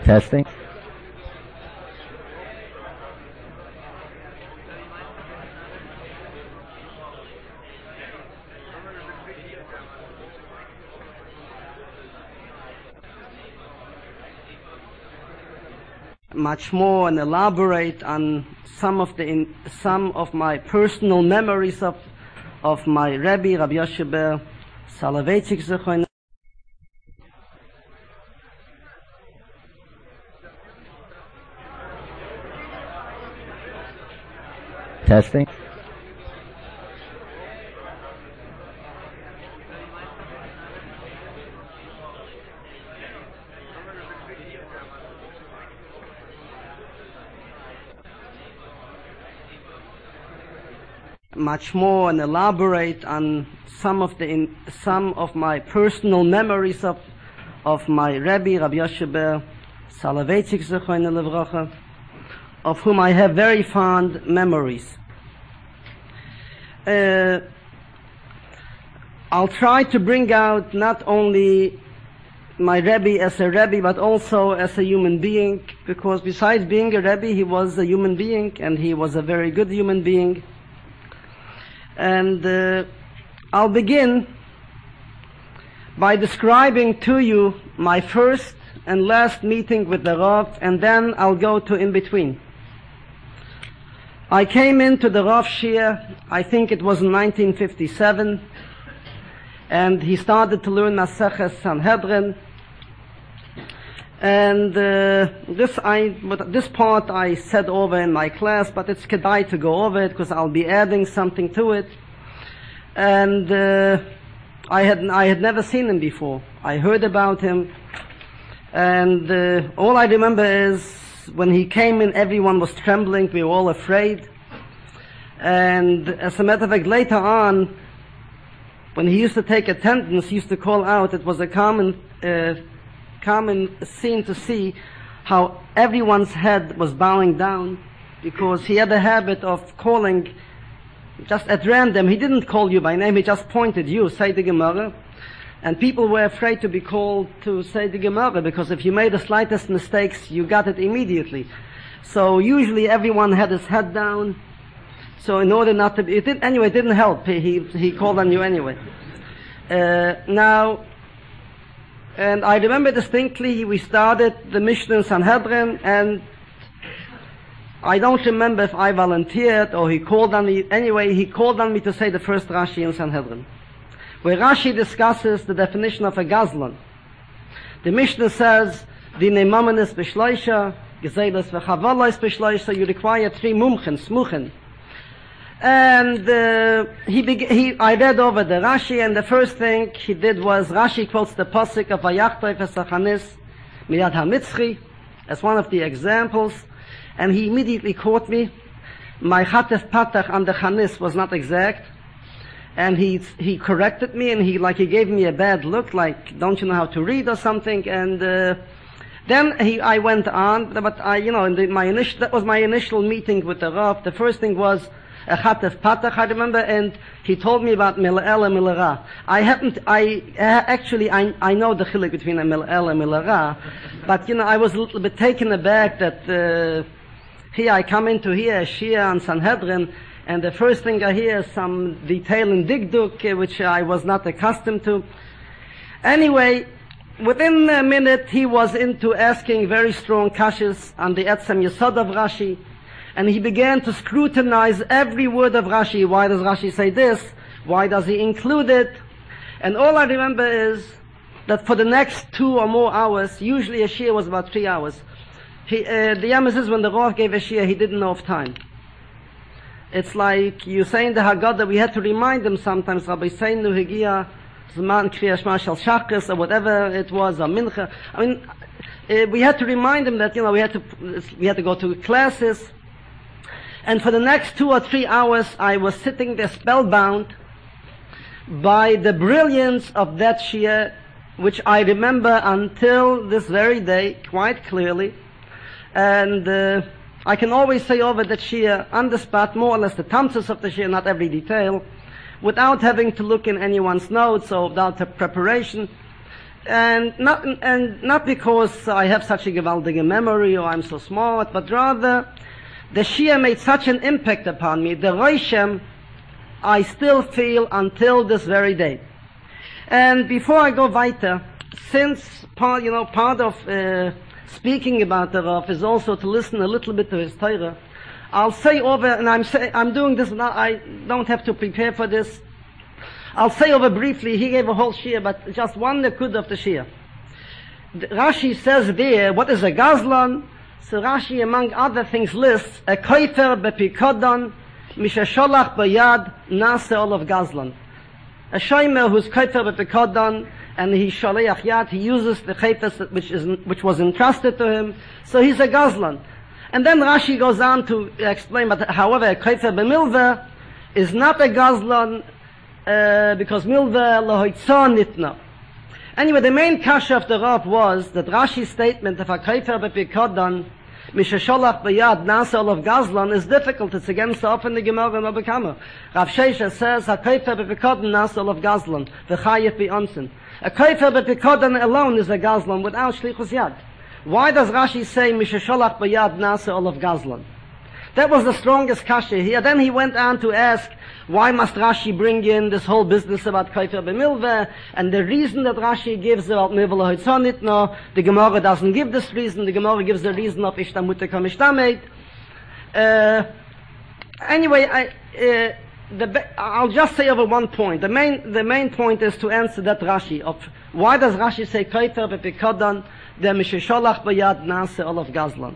Testing. Much more and elaborate on some of my personal memories of my Rebbe, Rabbi Yoshe Ber Soloveitchik Zechon. Testing. Much more and elaborate on some of my personal memories of my Rebbe, Rabbi Yoshe Ber Soloveitchik Zechon Levracha, of whom I have very fond memories. I'll try to bring out not only my Rebbe as a Rebbe, but also as a human being, because besides being a Rebbe, he was a human being, and he was a very good human being. And I'll begin by describing to you my first and last meeting with the Rav, and then I'll go to in between. I came into the Rav Shir, I think it was in 1957, and he started to learn Maseches Sanhedrin. And this part I said over in my class, but it's kedai to go over it because I'll be adding something to it. And I had never seen him before. I heard about him, and all I remember is when he came in, everyone was trembling. We were all afraid. And as a matter of fact, later on, when he used to take attendance, he used to call out. It was a common scene to see how everyone's head was bowing down, because he had a habit of calling just at random. He didn't call you by name, he just pointed you, say the Gemara. And people were afraid to be called to say the Gemara, because if you made the slightest mistakes, you got it immediately. So usually everyone had his head down. So in order not to be, it didn't help. He called on you anyway. And I remember distinctly, we started the Mishnah in Sanhedrin, and I don't remember if I volunteered or he called on me. Anyway, he called on me to say the first Rashi in Sanhedrin, where Rashi discusses the definition of a Gazlan. The Mishnah says, Dinei Mamanis B'shloisha, Gezeles V'chavolos B'shloisha, you require 3 mumchen, smuchen. And I read over the Rashi, and the first thing he did was, Rashi quotes the Pasuk of Vayachtoy Vesachanis Miyad HaMitzchi as one of the examples, and he immediately caught me. My Chatef Patach on the Chanis was not exact, and he corrected me, and he gave me a bad look, like, don't you know how to read or something, and then I went on, but that was my initial meeting with the Rav. The first thing was a Chatef Patach, I remember, and he told me about Mil'el and Mil'era. I know the chilek between a Mil'el and Mil'era, but I was a little bit taken aback that here I come into here, Shia and Sanhedrin, and the first thing I hear is some detail in Digduk, which I was not accustomed to. Anyway, within a minute he was into asking very strong kashas on the Etzem Yesod of Rashi, and he began to scrutinize every word of Rashi. Why does Rashi say this? Why does he include it? And all I remember is that for the next 2 or more hours, usually a shir was about 3 hours, the Yamas is when the Rav gave a shir, he didn't know of time. It's like you say in the Haggadah, we had to remind them sometimes, Rabbi Seinu Higia, Zman Kriya Shema Shel Shachris, or whatever it was, or Mincha. We had to remind them that, we had to go to classes. And for the next 2 or 3 hours, I was sitting there spellbound by the brilliance of that shir, which I remember until this very day quite clearly. And I can always say over that shir on the spot, more or less the tamtzos of the shir, not every detail, without having to look in anyone's notes or without a preparation. And not because I have such a gewaltige memory or I'm so smart, but rather the Shia made such an impact upon me, the Roishem I still feel until this very day. And before I go weiter, since part of speaking about the Rav is also to listen a little bit to his Torah, I'll say over, and I'm doing this now, I don't have to prepare for this. I'll say over briefly, he gave a whole Shia, but just one nekud of the Shia. Rashi says there, what is a Gazlan? So Rashi, among other things, lists a koifer bepikodon, mishasholach bayad, nase olav Gazlan. A shomer who's koifer bepikodon, and he shaleach yad, he uses the chayfes which was entrusted to him, so he's a Gazlan. And then Rashi goes on to explain, but however, a koifer bemilveh is not a Gazlan, because milveh lohoitzon nitna. Anyway, the main kasha of the Rav was that Rashi's statement of a koifer bepikodon, mishasholach bayad nase olav Gazlan, is difficult. It's against the often the Gemara and Abakama. Rav Shesha says a koifer bepikodon nase olav Gazlan, v'chayef b'onsen. A koifer bepikodon alone is a Gazlan without shlichus yad. Why does Rashi say mishasholach bayad nase olav Gazlan? That was the strongest kasha here. Then he went on to ask, why must Rashi bring in this whole business about koifer b'milveh? And the reason that Rashi gives about milveh lohitzon nitno, the Gemara doesn't give this reason. The Gemara gives the reason of ishtamute kamishtamed. Anyway, I'll just say over one point. The main point is to answer that Rashi of why does Rashi say koifer bepikodon the mishasholach bayad nase olav Gazlan.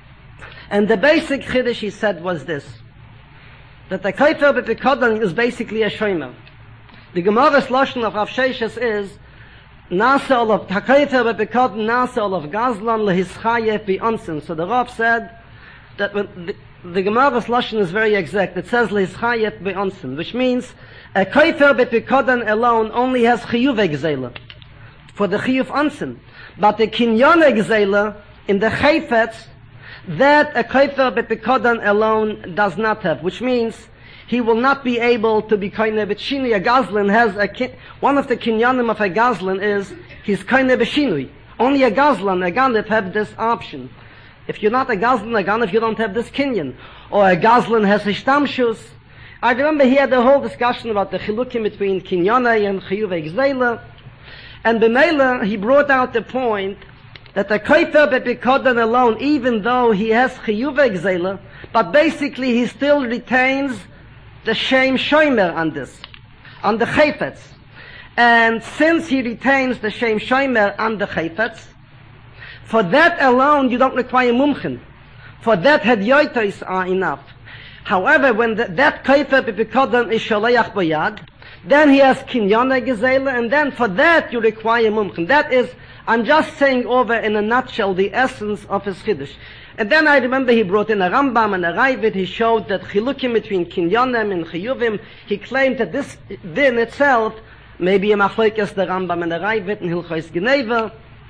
And the basic chiddush he said was this, that the koifer bepikodon is basically a shomer. The Gemara's lashon of Rav Sheshes is nase olav koifer bepikodon nase olav Gazlan lehischayef b'onsen. So the Rav said that when the Gemara's lashon is very exact. It says lehischayef b'onsen, which means a koifer bepikodon alone only has chiyuv gzeila for the chiyuv onsen, but the kinyon gzeila in the chayfetz, that a koifer bepikodon alone does not have, which means he will not be able to be koine b'shinui. A Gazlan has one of the kinyanim of a Gazlan is he's koine b'shinui. Only a Gazlan, a Ganef, have this option. If you're not a Gazlan, a Ganef, you don't have this kinyan. Or a Gazlan has hishtamshus. I remember he had a whole discussion about the chilukim between kinyanai and chiyuvei gzeila. And b'meila, he brought out the point that the koifer bepikodon alone, even though he has chiyuvei gzeila, but basically he still retains the shem shomer on this, on the chayfetz. And since he retains the shem shomer on the chayfetz, for that alone you don't require mumchen. For that hadyotos are enough. However, when that koifer bepikodon is shaleach bayad, then he has kinyana gezela, and then for that you require mumchen. That is, I'm just saying over in a nutshell the essence of his chiddush. And then I remember he brought in a Rambam and a Ravid. He showed that chilukim between kinyanim and chiyuvim. He claimed that this din itself may be a machlokes the Rambam and the Ravid in Hilchos Geneva.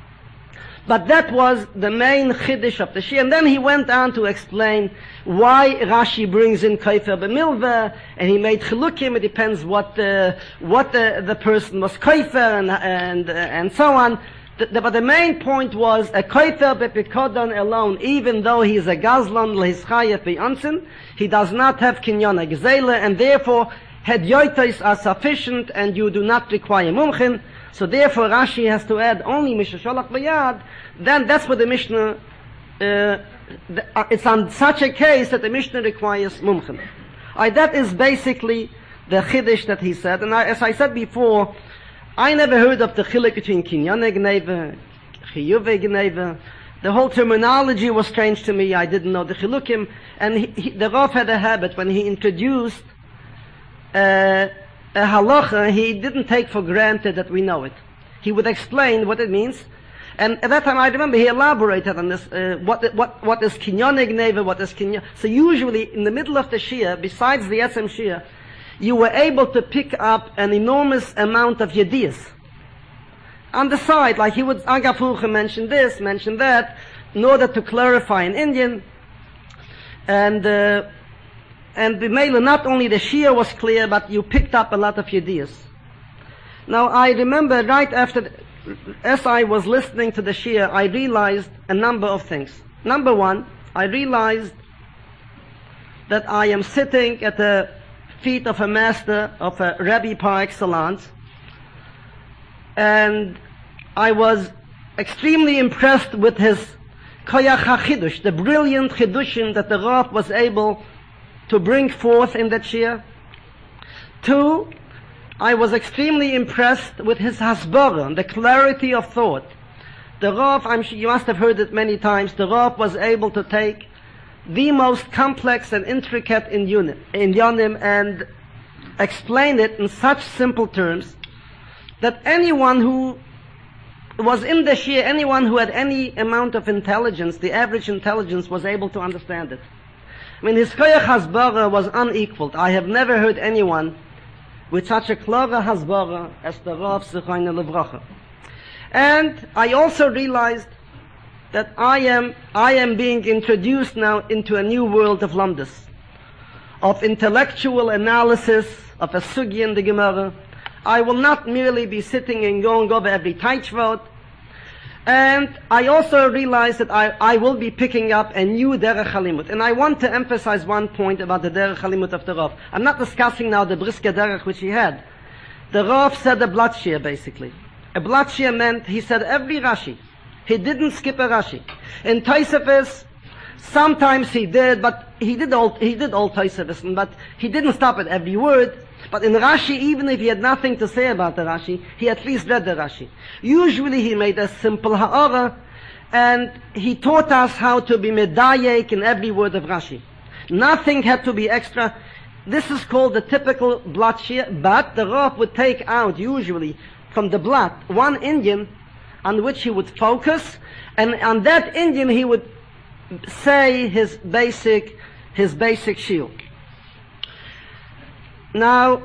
But that was the main chiddush of the Shia. And then he went on to explain why Rashi brings in koifer b'milveh, and he made chilukim. It depends what the person was koifer and so on. But the main point was a koifer bepikodon alone, even though he is a Gazlan lehischayef b'onsen, he does not have kinyana gzeila, and therefore hadyotos are sufficient, and you do not require mumchen. So therefore Rashi has to add only mishasholach bayad. Then that's what the Mishnah. It's on such a case that the Mishnah requires mumchen. That is basically the chiddush that he said. And as I said before, I never heard of the chiluk between kinyane gneva, chiyuve gneva. The whole terminology was strange to me. I didn't know the chilukim. And the Rav had a habit when he introduced a halacha, he didn't take for granted that we know it. He would explain what it means. And at that time, I remember he elaborated on this, what is kinyane gneva, what is kinyan. So usually, in the middle of the Shia, besides the Etzem Shia, you were able to pick up an enormous amount of yediyas. On the side, like he would, Agafurcha mention this, mention that, in order to clarify in Indian. And the Mela, not only the Shia was clear, but you picked up a lot of yediyas. Now, I remember right after, as I was listening to the Shia, I realized a number of things. Number one, I realized that I am sitting at the feet of a master, of a Rebbe par excellence, and I was extremely impressed with his koyach hachidush, the brilliant chidushim that the Rav was able to bring forth in that Shia. Two, I was extremely impressed with his hasbara, the clarity of thought. The Rav, I'm sure you must have heard it many times, the Rav was able to take the most complex and intricate in Yonim and explain it in such simple terms that anyone who was in the Shia, anyone who had any amount of intelligence, the average intelligence, was able to understand it. I mean, his koyach hasbara was unequaled. I have never heard anyone with such a clever hasbara as the Rav Zichrono Livracha. And I also realized that I am being introduced now into a new world of lamdas, of intellectual analysis of a sugi in the Gemara. I will not merely be sitting and going over every taichvot. And I also realized that I will be picking up a new derech halimut. And I want to emphasize one point about the derech halimut of the Rav. I'm not discussing now the brisker derech which he had. The Rav said a blood shir, basically. A blood shir meant he said every Rashi. He didn't skip a Rashi. In Tosefos, sometimes he did, but he did all Tosefos, but he didn't stop at every word. But in Rashi, even if he had nothing to say about the Rashi, he at least read the Rashi. Usually he made a simple ha'ara, and he taught us how to be medayek in every word of Rashi. Nothing had to be extra. This is called the typical blot shir, but the Rav would take out, usually, from the blot, one Indian on which he would focus, and on that Indian he would say his basic shiur. Now,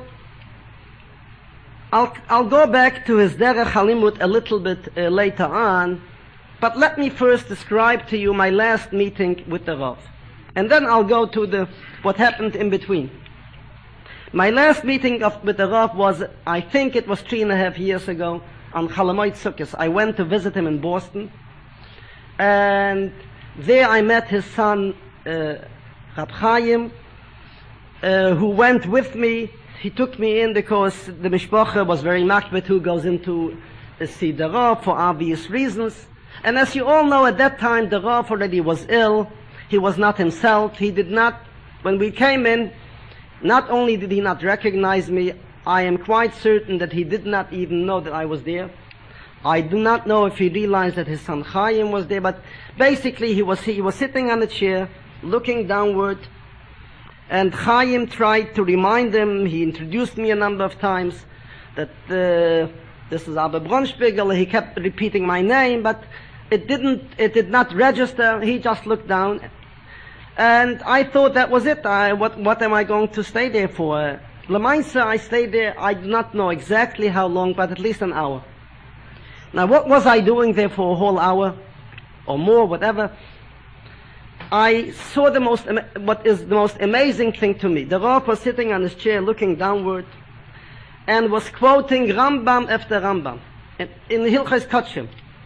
I'll go back to his derech halimut a little bit later on, but let me first describe to you my last meeting with the Rav, and then I'll go to what happened in between. My last meeting with the Rav was, I think it was 3.5 years ago, on Chalamoid Sukkos. I went to visit him in Boston, and there I met his son, Rab Chaim, who went with me. He took me in because the mishpacha was very makbet who goes into see the Rav for obvious reasons. And as you all know, at that time the Rav already was ill. He was not himself. He did not, when we came in, not only did he not recognize me, I am quite certain that he did not even know that I was there. I do not know if he realized that his son Chaim was there, but basically he was sitting on a chair, looking downward, and Chaim tried to remind him. He introduced me a number of times that this is Abba Bronspiegel. He kept repeating my name, but it did not register. He just looked down, and I thought that was it. What am I going to stay there for? Lamaisa, I stayed there, I do not know exactly how long, but at least an hour. Now, what was I doing there for a whole hour? Or more, whatever. I saw what is the most amazing thing to me. The Rav was sitting on his chair looking downward and was quoting Rambam after Rambam in Hilchos Kodshim.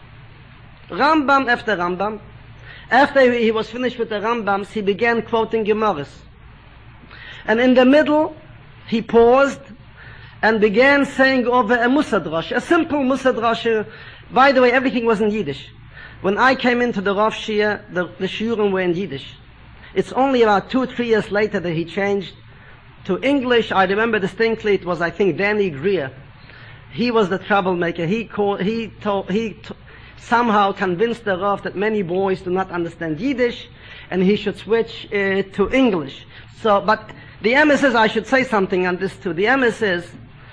Rambam after Rambam. After he was finished with the Rambams, he began quoting Gemaras. And in the middle, he paused and began saying over a Musadrash, a simple Musadrash. By the way, everything was in Yiddish. When I came into the Rav Shia, the Shurim were in Yiddish. It's only about 2-3 years later that he changed to English. I remember distinctly, it was, I think, Danny Greer. He was the troublemaker. He somehow convinced the Rav that many boys do not understand Yiddish, and he should switch to English. So, but the emes is, I should say something on this too. The emes is,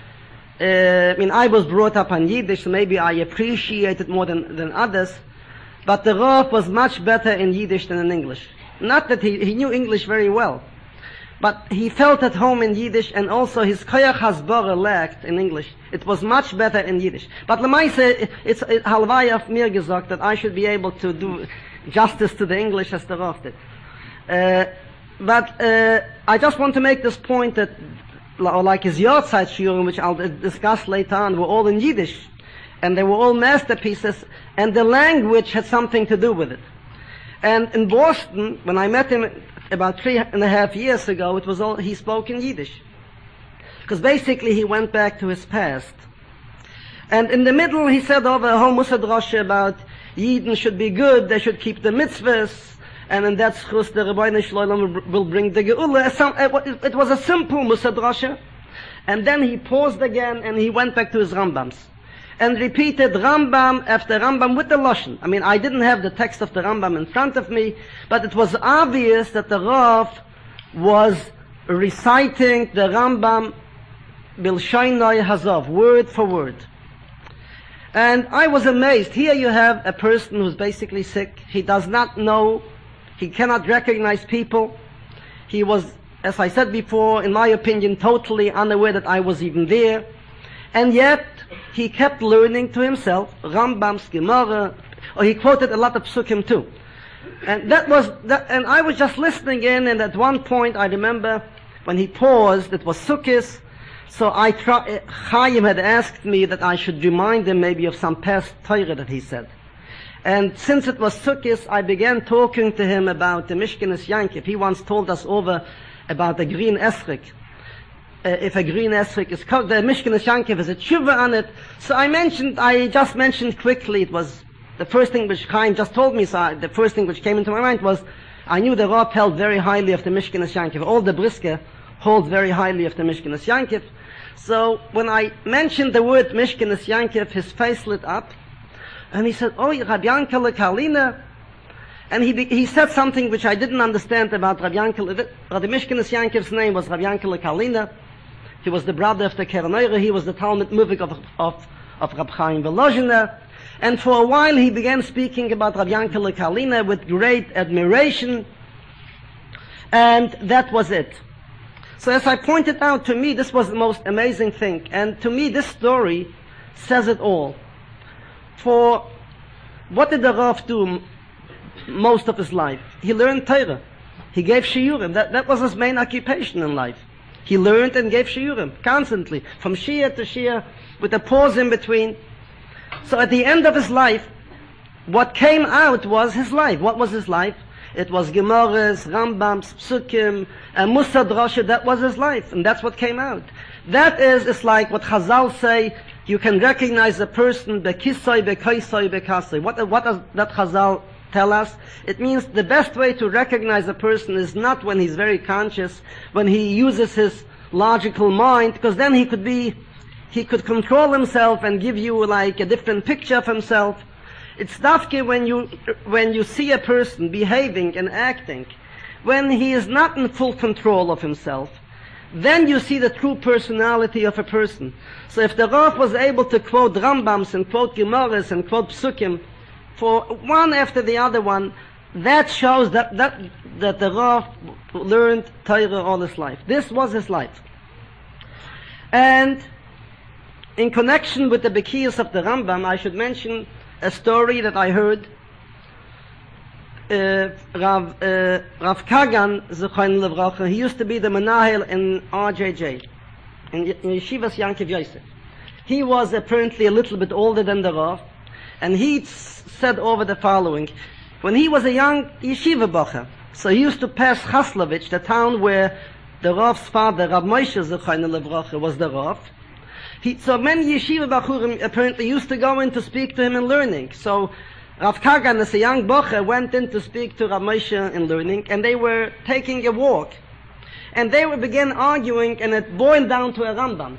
I was brought up on Yiddish, so maybe I appreciate it more than others, but the Rav was much better in Yiddish than in English. Not that he knew English very well, but he felt at home in Yiddish, and also his koyach hasbara lacked in English. It was much better in Yiddish. But lemaise, it's halvai of mir gesagt that I should be able to do justice to the English as the Rav did. But I just want to make this point that, like his Yortzeit Shurim, which I'll discuss later on, were all in Yiddish. And they were all masterpieces, and the language had something to do with it. And in Boston, when I met him about 3.5 years ago, it was all, he spoke in Yiddish. Because basically he went back to his past. And in the middle he said over a whole Mussar Droshe about Yidden should be good, they should keep the mitzvahs, and in that schus the Rebbeinu Shloim will bring the Geula. It was a simple Mussar Droshe. And then he paused again and he went back to his Rambams. And repeated Rambam after Rambam with the Lashon. I mean, I didn't have the text of the Rambam in front of me, but it was obvious that the Rav was reciting the Rambam Bilshainoi Hazov, word for word. And I was amazed. Here you have a person who's basically sick. He does not know, he cannot recognize people. He was, as I said before, in my opinion, totally unaware that I was even there. And yet, he kept learning to himself, Rambam's Gemara, or he quoted a lot of psukim too. And and I was just listening in, and at one point I remember when he paused, it was Sukkis, so Chaim had asked me that I should remind him maybe of some past Torah that he said. And since it was Sukkis, I began talking to him about the Mishkenes Yankiv. He once told us over about the green esrik. If a green esrik is called, the Mishkenes Yankiv is a tshuva on it. So I just mentioned quickly, it was the first thing which Chaim just told me, so the first thing which came into my mind was, I knew the Rav held very highly of the Mishkenes Yankiv. All the Brisker hold very highly of the Mishkenes Yankiv. So when I mentioned the word Mishkenes Yankiv, his face lit up, and he said, "Oh, Rabbi Yankele Karliner." And he said something which I didn't understand about Rabbi Yankele. The Mishkenes Yankiv's name was Rabbi Yankele Karliner. He was the brother of the Keren. He was the Talmud Muvik of Rab Chaim Volozhiner. And for a while he began speaking about Rabbi Yankele Karliner with great admiration. And that was it. So as I pointed out, to me this was the most amazing thing. And to me this story says it all. For what did the Rav do most of his life? He learned Torah. He gave shiurim. That was his main occupation in life. He learned and gave shiurim constantly, from shir to shir, with a pause in between. So at the end of his life, what came out was his life. What was his life? It was Gemaras, Rambams, Psukim, and Mussar Droshe. That was his life, and that's what came out. That is, it's like what Chazal say, you can recognize a person, bekisoi, bekoisoi, bekasoi. What does that Chazal tell us? It means the best way to recognize a person is not when he's very conscious, when he uses his logical mind, because then he could control himself and give you like a different picture of himself. It's dafke when you see a person behaving and acting, when he is not in full control of himself, then you see the true personality of a person. So if the Rav was able to quote Rambams and quote Gemaras and quote Psukim for one after the other one, that shows that the Rav learned Torah all his life. This was his life. And in connection with the Bekiyos of the Rambam, I should mention a story that I heard. Rav Kagan, Zechayin Levracha, he used to be the Menahel in RJJ, in Yeshivas Yankiv Yosef. He was apparently a little bit older than the Rav, and he said over the following. When he was a young yeshiva bacher, so he used to pass Chaslovich, the town where the Rav's father, Rav Moshe Zechayin Levracha, was the Rav. So many yeshiva bachurim apparently used to go in to speak to him in learning. So Rav Kagan, as a young bacher, went in to speak to Rav Moshe in learning, and they were taking a walk. And they began arguing, and it boiled down to a Rambam.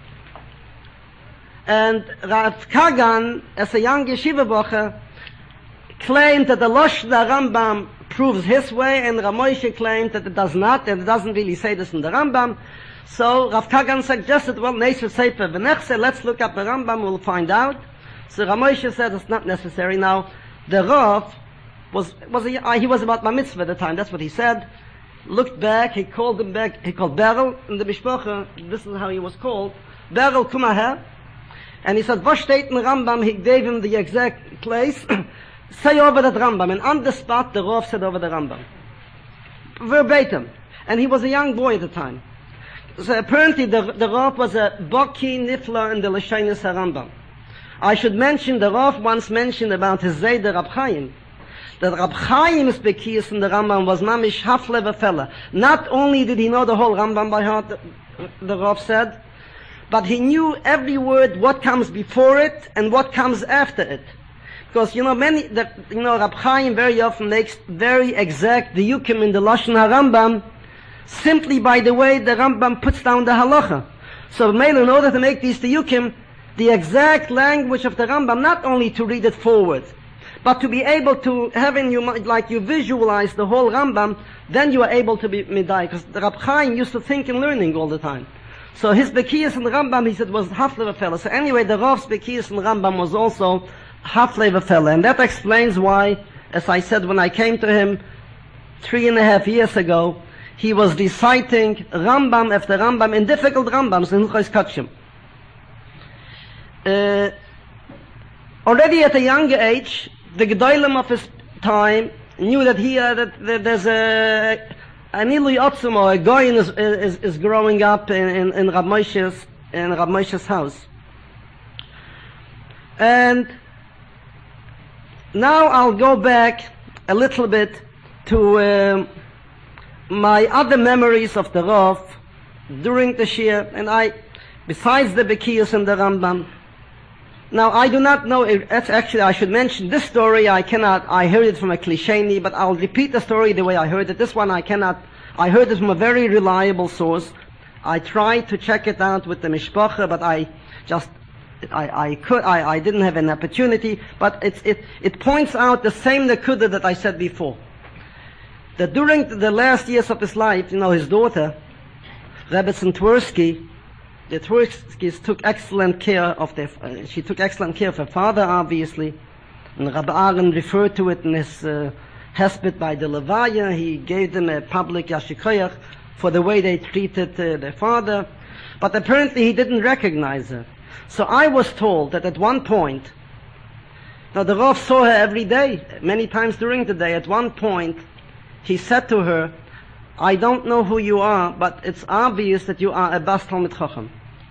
And Rav Kagan, as a young yeshiva bacher, claimed that the Loshna Rambam proves his way, and Rav Moshe claimed that it does not, and it doesn't really say this in the Rambam. So Rav Kagan suggested, well, Neisha Sefer V'nechse, let's look up the Rambam, we'll find out. So Rav Moshe said it's not necessary. Now, the Rav he was about Bar Mitzvah at the time, that's what he said. Looked back, he called him back, he called Berel in the Mishpacha, this is how he was called. Berel, come her. And he said, what steht in Rambam? He gave him the exact place. Say over that Rambam. And on the spot, the Rav said over the Rambam. Verbatim. And he was a young boy at the time. So apparently the Rav was a Baki Nifla in the Lashonos HaRambam. I should mention, the Rav once mentioned about his Zayder Rab Chaim, that Rab Chaim's Bekiyas in the Rambam was mamish half-level fella. Not only did he know the whole Rambam by heart, the Rav said, but he knew every word, what comes before it and what comes after it. Because, Rab Chaim very often makes very exact diyukim in the Lashon HaRambam, simply by the way the Rambam puts down the halacha. So, in order to make these diyukim, the exact language of the Rambam, not only to read it forward, but to be able to have in your mind, like you visualize the whole Rambam, then you are able to be midai. Because the Rab Chaim used to think in learning all the time. So his Bekiyas in the Rambam, he said, was half-level fella. So anyway, the Rav's Bekiyas in the Rambam was also half-level fella. And that explains why, as I said, when I came to him 3.5 years ago, he was reciting Rambam after Rambam in difficult Rambams in Hilchos Kachim. Already at a younger age, the Gedolim of his time knew that there's an Ilui Otzum, or a Goyin is growing up in Rab Moshe's house. And now I'll go back a little bit to my other memories of the Rav during the Shir, and besides the Bekiyas and the Rambam. Now, I do not know, actually I should mention this story, I heard it from a Klisheni, but I'll repeat the story the way I heard it. This one I heard it from a very reliable source. I tried to check it out with the Mishpacha, but I didn't have an opportunity, but it points out the same nekuda that I said before. That during the last years of his life, his daughter, Rebbetzin Twersky, the Twerskis took excellent care of she took excellent care of her father, obviously. And Rabbi Aaron referred to it in his hesped by the Levaya. He gave them a public yashikoyach for the way they treated their father. But apparently he didn't recognize her. So I was told that at one point, now the Rav saw her every day, many times during the day. At one point, he said to her, I don't know who you are, but it's obvious that you are a Bas Talmid Chacham.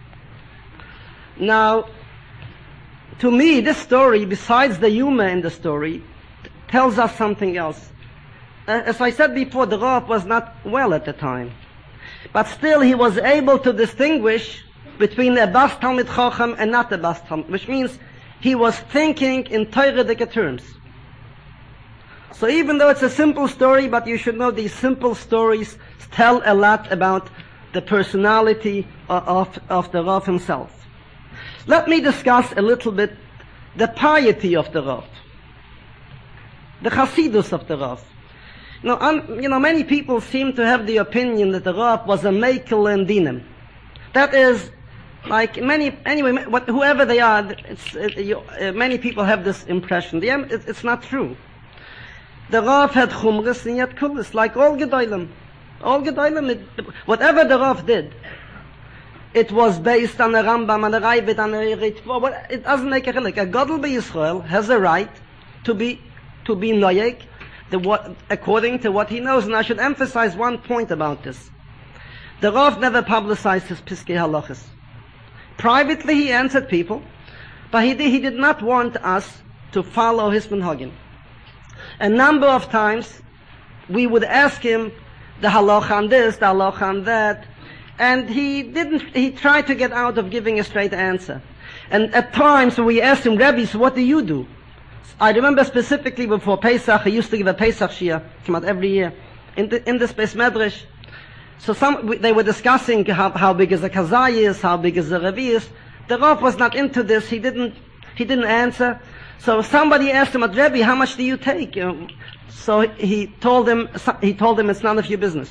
Now, to me, this story, besides the humor in the story, tells us something else. As I said before, the Rav was not well at the time. But still, he was able to distinguish between a Bas Talmid Chacham and not a Bas Talmid, which means he was thinking in Torah terms. So even though it's a simple story, but you should know these simple stories tell a lot about the personality of the Rav himself. Let me discuss a little bit the piety of the Rav, the Chasidus of the Rav. Many people seem to have the opinion that the Rav was a Meikel and Dinim. That is, like whoever they are, many people have this impression. It's not true. The Rav had chumras and yet kulis, like all Gedolim. All Gedolim, whatever the Rav did, it was based on a Rambam, on a Ravid, on a Ritva. It doesn't make a chilik. A Gadol b'Yisrael has a right to be noyek, according to what he knows. And I should emphasize one point about this. The Rav never publicized his Piskei Halachas. Privately he answered people, but he did not want us to follow his minhagim. A number of times we would ask him the halacha on this, the halacha on that, and he tried to get out of giving a straight answer. And at times when we asked him, Rebbe, so what do you do? I remember specifically before Pesach, he used to give a Pesach Shia, come out every year, in this Beis Medrash. So they were discussing how big is a Kazai is, how big is a Revi is. The Rav was not into this, he didn't answer. So somebody asked him, Rebbe, how much do you take? So he told him it's none of your business.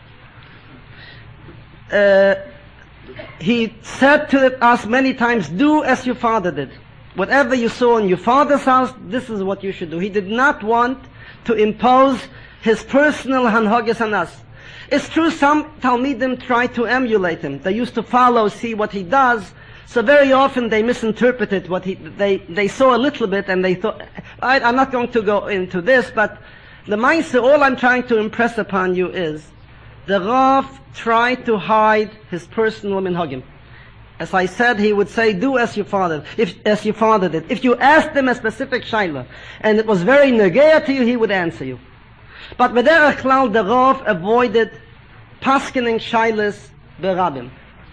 He said to us many times, do as your father did. Whatever you saw in your father's house, this is what you should do. He did not want to impose his personal hanhagis on us. It's true, some Talmidim try to emulate him. They used to follow, see what he does. So very often they misinterpreted what they saw a little bit and they thought, I'm not going to go into this, but the Maisa, all I'm trying to impress upon you is, the Rav tried to hide his personal minhagim. As I said, he would say, do as your father did. If you asked him a specific shaila, and it was very negea to you, he would answer you. But b'derech klal, the Rav avoided paskening shailas berabim.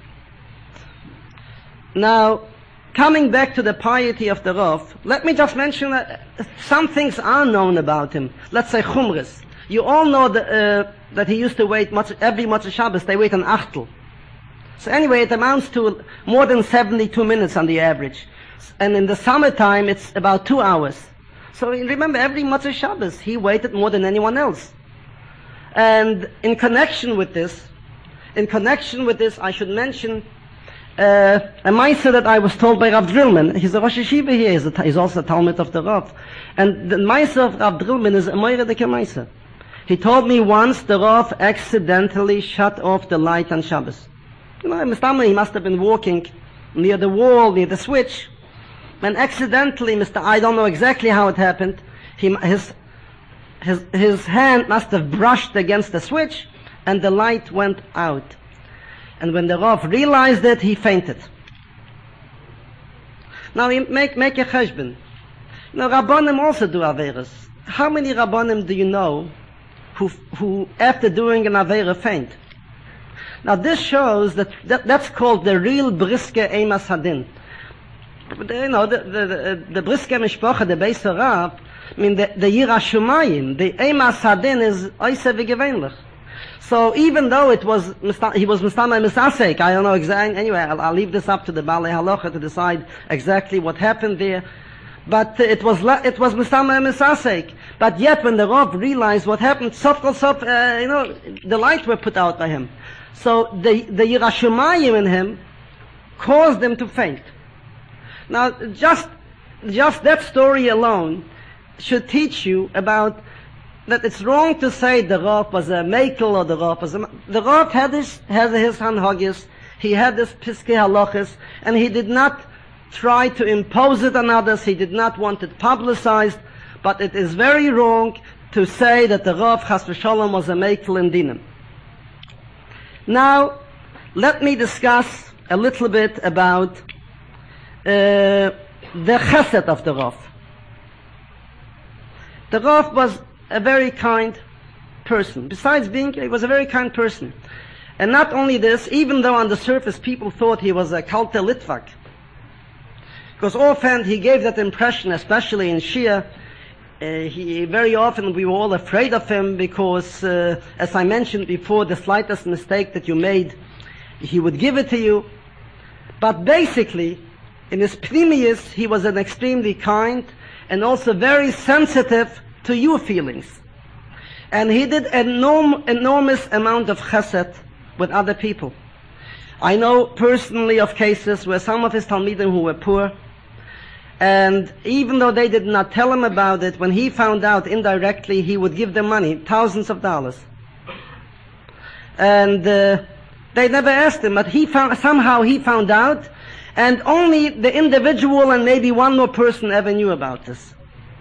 Now, coming back to the piety of the Rav, let me just mention that some things are known about him. Let's say chumras. You all know that he used to wait every Motzei Shabbos, they wait an achtel. So anyway, it amounts to more than 72 minutes on the average. And in the summertime, it's about 2 hours. So remember, every Motzei Shabbos, he waited more than anyone else. And in connection with this, I should mention a ma'aser that I was told by Rav Drillman. He's a Rosh Yeshiva here, he's also a Talmud of the Rav. And the ma'aser of Rav Drillman is a moire deke ma'aser. He told me once the Rav accidentally shut off the light on Shabbos. You know, he must have been walking near the wall, near the switch, and accidentally, I don't know exactly how it happened, his hand must have brushed against the switch, and the light went out. And when the Rav realized it, he fainted. Now, make a cheshbon. You know, Rabbanim also do Averas. How many Rabbanim do you know who after doing an Avera faint? Now this shows that's called the real briske Eimas Hadin. You know, the briske Mishpocha, the Beis Rav, I mean the Yira Shumayim, the Eimas Hadin is Oise V'Geveinlich. So even though he was Mistama Misasek, I don't know exactly, anyway, I'll leave this up to the Balei Halacha to decide exactly what happened there. But it was Mistama Misasek. But yet when the Rav realized what happened, the lights were put out by him. So the Yira Shumayim in him caused him to faint. Now, just that story alone should teach you about that it's wrong to say the Rav was a Mekel or the Rav was a... The Rav had his Hanhagis, he had his Piskei Halachas, and he did not try to impose it on others, he did not want it publicized, but it is very wrong to say that the Rav Chas v'Shalom was a Mekel in Dinim. Now, let me discuss a little bit about the chesed of the Rav. The Rav was a very kind person. Besides he was a very kind person. And not only this, even though on the surface people thought he was a Kalte Litvak, because often he gave that impression, especially in Shia. Very often we were all afraid of him because, as I mentioned before, the slightest mistake that you made, he would give it to you. But basically, in his pnimius, he was an extremely kind and also very sensitive to your feelings. And he did an enormous amount of chesed with other people. I know personally of cases where some of his Talmidim who were poor, and even though they did not tell him about it, when he found out indirectly, he would give them money, thousands of dollars. And they never asked him, but somehow he found out, and only the individual and maybe one more person ever knew about this.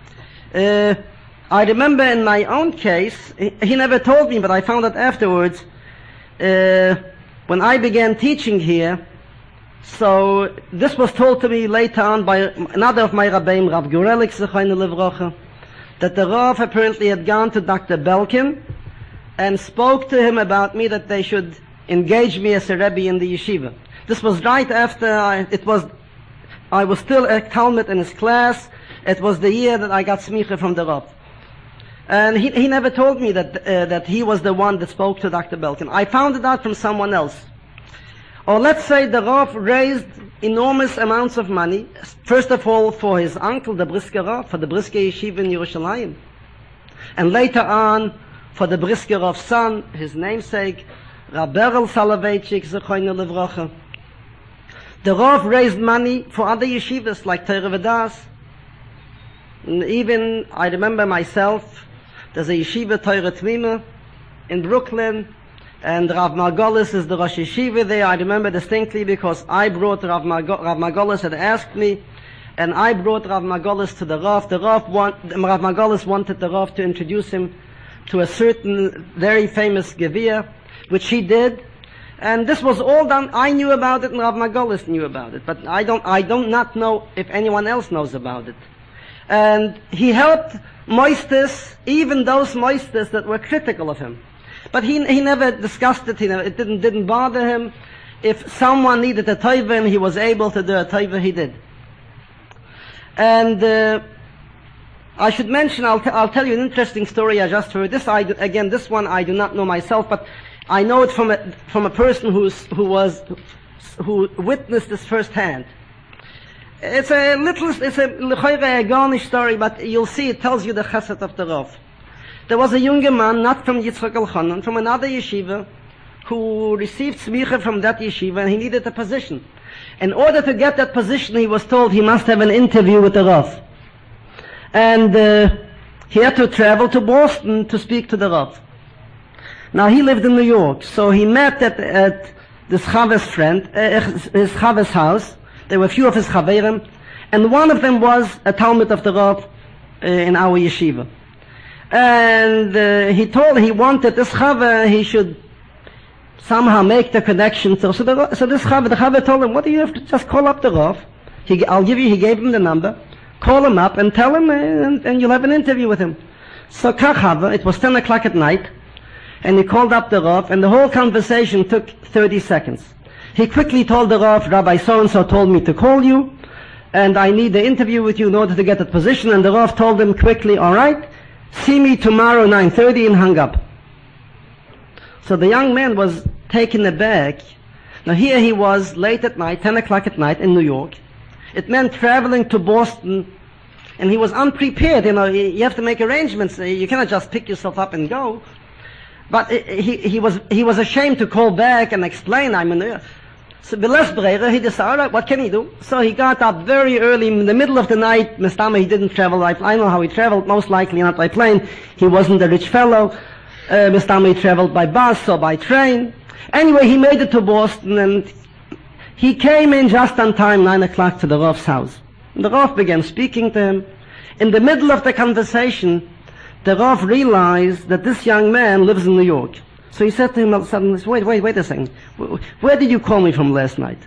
I remember in my own case, he never told me, but I found out afterwards, when I began teaching here. So this was told to me later on by another of my Rabbeim, Rav Gurelik Zechayne Levrocha, that the Rav apparently had gone to Dr. Belkin and spoke to him about me that they should engage me as a Rebbe in the yeshiva. This was right after I was still a Talmud in his class. It was the year that I got smicha from the Rav. And he never told me that he was the one that spoke to Dr. Belkin. I found it out from someone else. Or let's say the Rav raised enormous amounts of money, first of all for his uncle, the Briske Rav, for the Briske Yeshiva in Yerushalayim. And later on, for the Briske Rav's son, his namesake, Rab Berel Soloveitchik, Zechayne Levrocha. The Rav raised money for other yeshivas like Torah V'das. And even, I remember myself, there's a yeshiva Torah Tmima in Brooklyn, and Rav Margolis is the Rosh Yeshiva there. I remember distinctly because I brought Rav Margolis had asked me, and I brought Rav Margolis to the Rav. Rav Margolis wanted the Rav to introduce him to a certain very famous Gevir, which he did, And this was all done. I knew about it, and Rav Margolis knew about it. But I do not know if anyone else knows about it. And he helped moisters, even those moisters that were critical of him. But he never discussed it. It didn't bother him. If someone needed a taiva and he was able to do a taiva, he did. And I should mention, I'll tell you an interesting story I just heard. This one I do not know myself, but I know it from a person who witnessed this firsthand. It's a garnish story, but you'll see it tells you the chesed of the Rav. There was a younger man, not from Yitzchak Elchanan, from another yeshiva, who received smicha from that yeshiva, and he needed a position. In order to get that position, he was told he must have an interview with the Rav. And he had to travel to Boston to speak to the Rav. Now he lived in New York, so he met at this Chav's friend, his Chav's house. There were a few of his Chaverim, and one of them was a Talmud of the Rav in our yeshiva. And he wanted this Chava, he should somehow make the connection. So the Chava told him, what do you have to just call up the Rav? He gave him the number, call him up and tell him, and you'll have an interview with him. So Chava, it was 10 o'clock at night, and he called up the Rav, and the whole conversation took 30 seconds. He quickly told the Rav, Rabbi so-and-so told me to call you, and I need the interview with you in order to get that position. And the Rav told him quickly, all right, see me tomorrow 9:30, and hung up. So the young man was taken aback. Now here he was late at night, 10 o'clock at night in New York. It meant traveling to Boston, and he was unprepared. You have to make arrangements. You cannot just pick yourself up and go. But he was ashamed to call back and explain. So he decided, all right, what can he do? So he got up very early in the middle of the night. Mistama, he didn't travel by plane. I know how he traveled, most likely not by plane. He wasn't a rich fellow. Mistama, he traveled by bus or by train. Anyway, he made it to Boston, and he came in just on time, 9 o'clock, to the Rav's house. And the Rav began speaking to him. In the middle of the conversation, the Rav realized that this young man lives in New York. So he said to him suddenly, wait a second. Where did you call me from last night?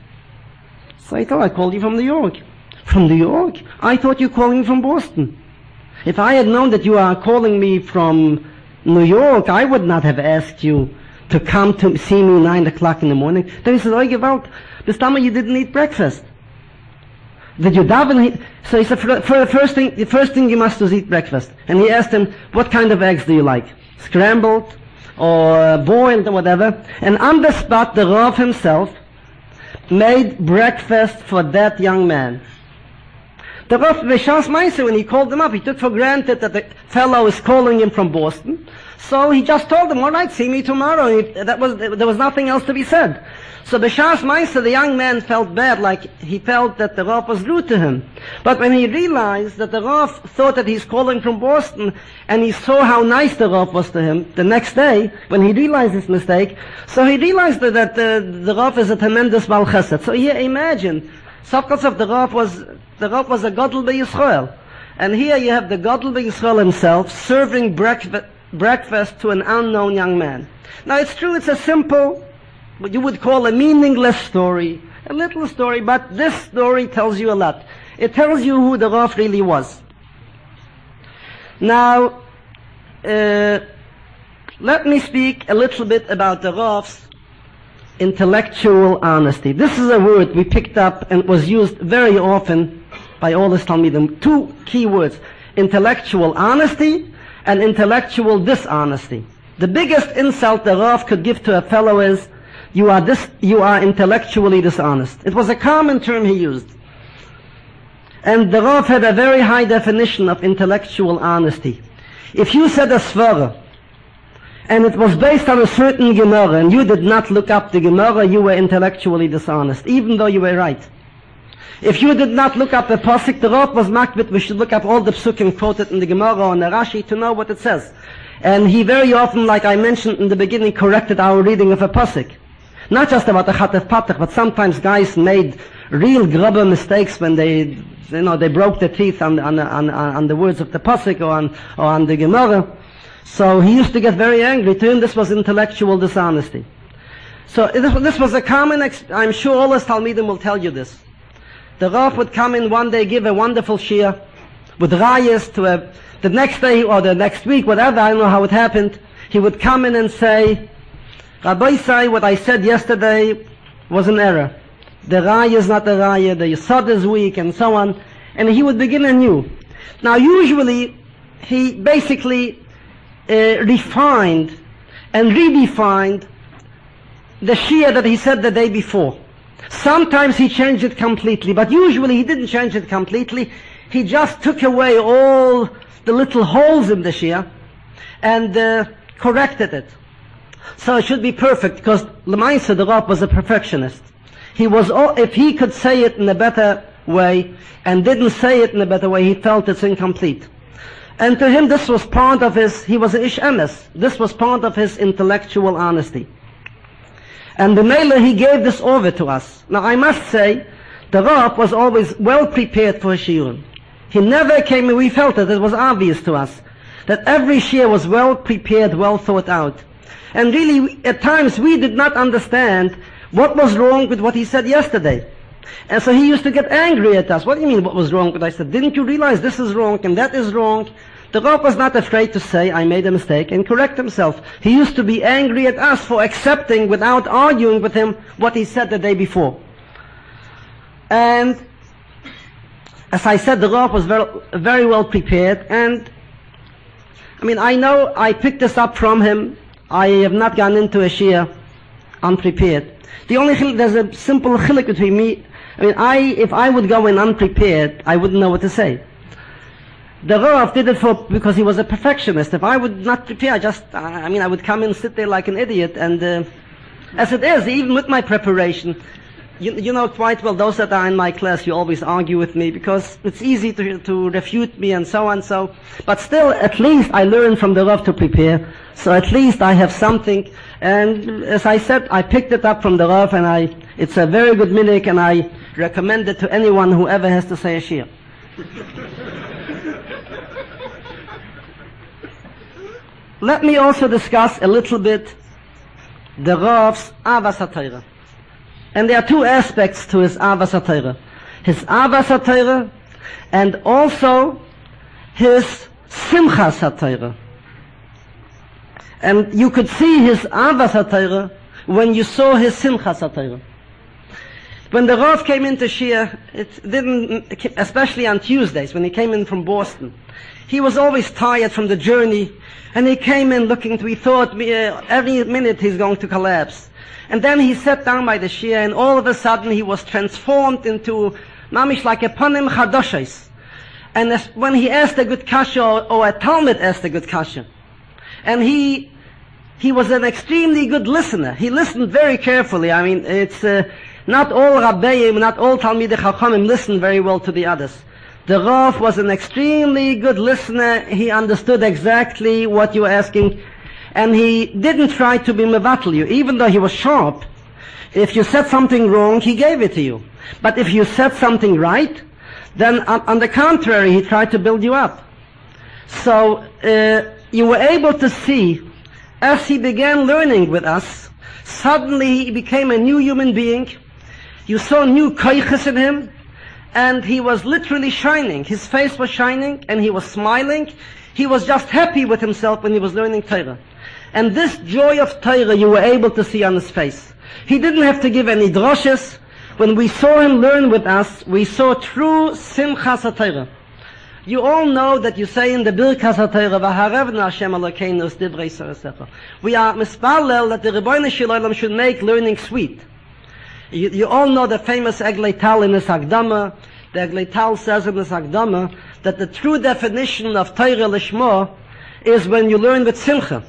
So I thought I called you from New York. From New York? I thought you called me from Boston. If I had known that you are calling me from New York, I would not have asked you to come to see me 9 o'clock in the morning. Then he said, oh, give out. This time you didn't eat breakfast. Did you daven? So he said, for the first thing you must do is eat breakfast. And he asked him, what kind of eggs do you like? Scrambled or boiled or whatever. And on the spot, the Rav himself made breakfast for that young man. The Rav B'Shas Ma'aseh, when he called him up, he took for granted that the fellow is calling him from Boston. So he just told him, all right, see me tomorrow. There was nothing else to be said. So B'Shas Ma'aseh, the young man felt bad, like he felt that the Rav was rude to him. But when he realized that the Rav thought that he's calling from Boston, and he saw how nice the Rav was to him, the next day, when he realized his mistake, so he realized that the Rav is a tremendous Baal Chesed. So here, imagine, Sopkos of the Rav was a Gadol B'Yisrael. And here you have the Gadol B'Yisrael himself serving breakfast to an unknown young man. Now it's true, it's a simple, what you would call a meaningless story, a little story, but this story tells you a lot. It tells you who the Rav really was. Now, let me speak a little bit about the Rav's intellectual honesty. This is a word we picked up and was used very often by all his Talmidim. Two key words, intellectual honesty and intellectual dishonesty. The biggest insult the Rav could give to a fellow is, you are intellectually dishonest. It was a common term he used. And the Rav had a very high definition of intellectual honesty. If you said a svara, and it was based on a certain Gemara, and you did not look up the Gemara, you were intellectually dishonest, even though you were right. If you did not look up the pasuk, the Rav was makbid, we should look up all the psukim quoted in the Gemara and the Rashi to know what it says. And he very often, like I mentioned in the beginning, corrected our reading of a pasuk. Not just about the Chatef Patach, but sometimes guys made real grubber mistakes when they broke their teeth on the words of the pasuk or on the Gemara. So he used to get very angry. To him, this was intellectual dishonesty. So this was a common, I'm sure all his Talmidim will tell you this. The Rav would come in one day, give a wonderful shiur, with rayas to the next day or the next week, whatever, I don't know how it happened. He would come in and say, Rabbi Say, what I said yesterday was an error. The raya is not the raya, the yesod is weak, and so on. And he would begin anew. Now usually, he basically refined and redefined the shiur that he said the day before. Sometimes he changed it completely, but usually he didn't change it completely. He just took away all the little holes in the shiur and corrected it. So it should be perfect, because L'maisa the Rav was a perfectionist. He was, if he could say it in a better way and didn't say it in a better way, he felt it's incomplete. And to him this was part of his, he was an ish emes. This was part of his intellectual honesty. And the Mela, he gave this over to us. Now I must say, the Rav was always well prepared for his shiurim. He never came, we felt it was obvious to us, that every shiur was well prepared, well thought out. And really, at times, we did not understand what was wrong with what he said yesterday. And so he used to get angry at us. What do you mean, what was wrong with what I said? Didn't you realize this is wrong and that is wrong? The Rav was not afraid to say, I made a mistake, and correct himself. He used to be angry at us for accepting, without arguing with him, what he said the day before. And as I said, the Rav was very well prepared, and I mean, I know I picked this up from him. I have not gone into a shiur unprepared. The only there's a simple chiluk between me. I mean, if I would go in unprepared, I wouldn't know what to say. The Rav did it because he was a perfectionist. If I would not prepare, I would come and sit there like an idiot. And as it is, even with my preparation, you know quite well, those that are in my class, you always argue with me because it's easy to refute me and so on. So, but still, at least I learned from the Rav to prepare. So at least I have something. And as I said, I picked it up from the Rav, and it's a very good minhag, and I recommend it to anyone who ever has to say a shiur. Let me also discuss a little bit the Rav's Avas HaTorah. And there are two aspects to his Avas HaTorah. His Avas HaTorah and also his Simchas HaTorah. And you could see his Avas HaTorah when you saw his Simchas HaTorah. When the Rav came into shiur, especially on Tuesdays when he came in from Boston, he was always tired from the journey, and he came in we thought every minute he's going to collapse. And then he sat down by the shiur, and all of a sudden he was transformed into mamish like a panim chadoshes. And when he asked a good kasha, or a Talmud asked a good kasha, and he was an extremely good listener. He listened very carefully. I mean, it's not all Rabbeim, not all Talmidei Chachamim listen very well to the others. The Rav was an extremely good listener. He understood exactly what you were asking, and he didn't try to be mevatel you. Even though he was sharp, if you said something wrong, he gave it to you. But if you said something right, then on the contrary, he tried to build you up. So you were able to see, as he began learning with us, suddenly he became a new human being. You saw new koiches in him, and he was literally shining. His face was shining, and he was smiling. He was just happy with himself when he was learning Torah. And this joy of Torah you were able to see on his face. He didn't have to give any droshes. When we saw him learn with us, we saw true Simchas HaTorah. You all know that you say in the Birkas HaTorah, V'harevna Hashem Elokeinu es divrei Soresecha. We are mispalel that the Rebbeinu Shel Olam should make learning sweet. You all know the famous Eglei Tal in his Hakdama. The Eglei Tal says in his Hakdama that the true definition of Torah Lishma is when you learn with Simcha.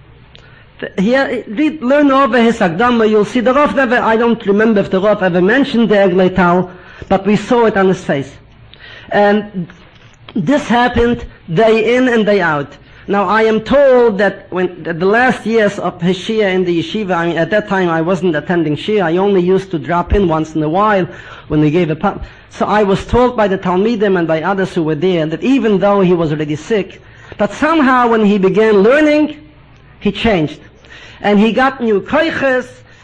Here, learn over his Hakdama, you'll see the Rav never, I don't remember if the Rav ever mentioned the Eglei Tal, but we saw it on his face. And this happened day in and day out. Now I am told that when the last years of his shiur in the yeshiva, I mean, at that time I wasn't attending shiur, I only used to drop in once in a while when we gave a pub. So I was told by the Talmidim and by others who were there that even though he was already sick, but somehow when he began learning, he changed. And he got new koiches,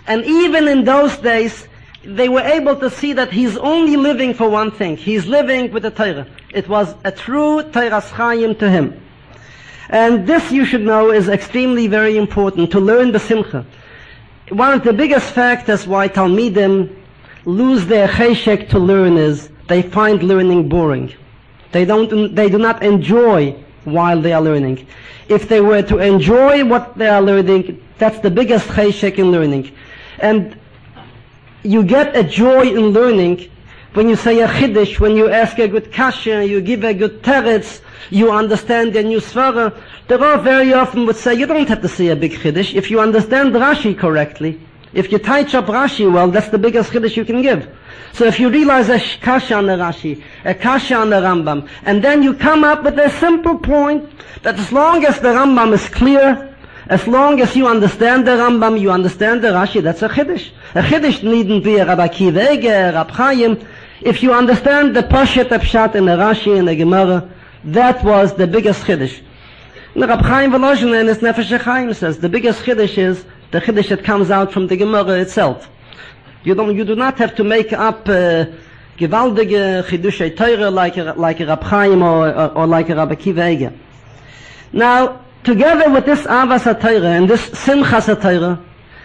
And even in those days, they were able to see that he's only living for one thing. He's living with the Torah. It was a true Torah's Chaim to him. And this, you should know, is extremely very important, to learn the Simcha. One of the biggest factors why Talmidim lose their cheshek to learn is they find learning boring. They do not enjoy while they are learning. If they were to enjoy what they are learning, that's the biggest cheshek in learning. And you get a joy in learning when you say a chiddush, when you ask a good kasha, you give a good teretz, you understand a new svara. The Rav very often would say, you don't have to say a big chiddush. If you understand Rashi correctly, if you touch up Rashi well, that's the biggest chiddush you can give. So if you realize a kasha on the Rashi, a kasha on the Rambam, and then you come up with a simple point that as long as the Rambam is clear, as long as you understand the Rambam, you understand the Rashi, that's a chiddush. A chiddush needn't be a Rabbi Akiva Eiger, Rab Chaim. If you understand the Pashat Pshat in the Rashi and the Gemara, that was the biggest chiddush. Rab Chaim Volozhin in his Nefesh Chaim says the biggest chiddush is the chiddush that comes out from the Gemara itself. You do not have to make up gewaltige chidushei Torah like a Rab Chaim or like a Rabbi Akiva Eiger. Now, together with this Avas HaTorah and this Simchas HaTorah,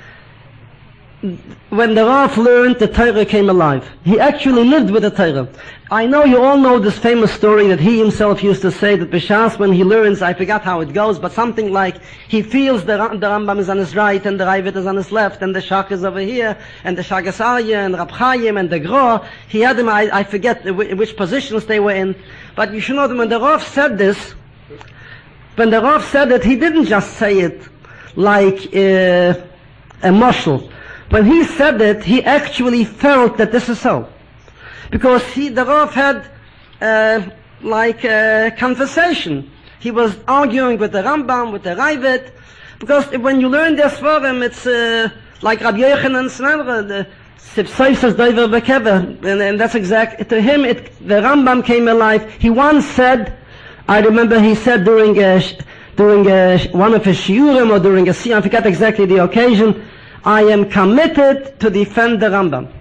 when the Rav learned, the Torah came alive. He actually lived with the Torah. I know you all know this famous story that he himself used to say that B'Shas, when he learns, I forgot how it goes, but something like he feels the Rambam is on his right and the Ravid is on his left and the Shach is over here and the Shagas Aryeh and Rab Chaim and the Gra. He had them, I forget which positions they were in, but you should know that when the Rav said this, when the Rav said it, he didn't just say it like a mashal. When he said it, he actually felt that this is so. Because the Rav had like a conversation. He was arguing with the Rambam, with the Ravid, because when you learn the Svarim, it's like Rabbi Yochanan's Snelra, the Sipsoises Doiver Bekever, and that's exact. To him, the Rambam came alive. He once said, I remember he said during one of his shiurim or during a siyum, I forget exactly the occasion, I am committed to defend the Rambam.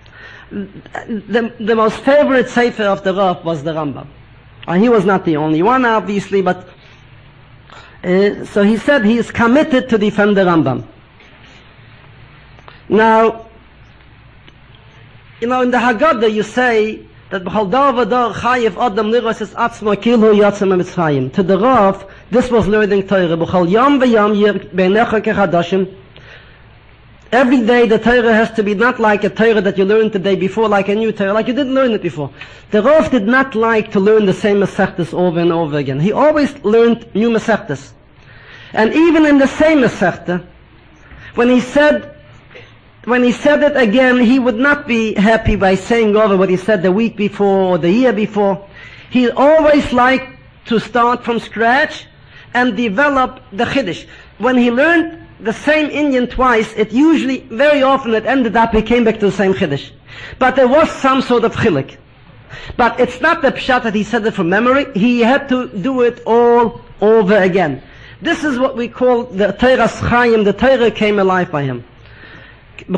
The most favorite sefer of the Rav was the Rambam. He was not the only one, obviously, but so he said he is committed to defend the Rambam. Now, in the Haggadah you say that b'chol dar v'dar chayev adam liros es atzmo kilhu yatzem mitzrayim. To the Rav, this was learning Torah. B'chol yom v'yom yir beinecha kechadashim. Every day the Torah has to be not like a Torah that you learned the day before, like a new Torah, like you didn't learn it before. The Rav did not like to learn the same Masechtas over and over again. He always learned new Masechtas. And even in the same Masechta, when he said it again, he would not be happy by saying over what he said the week before or the year before. He always liked to start from scratch and develop the Chiddush. When he learned the same Indian twice, it usually, very often it ended up, he came back to the same Chiddush. But there was some sort of chilek. But it's not the pshat that he said it from memory, he had to do it all over again. This is what we call the Torah's Chaim, the Torah came alive by him. We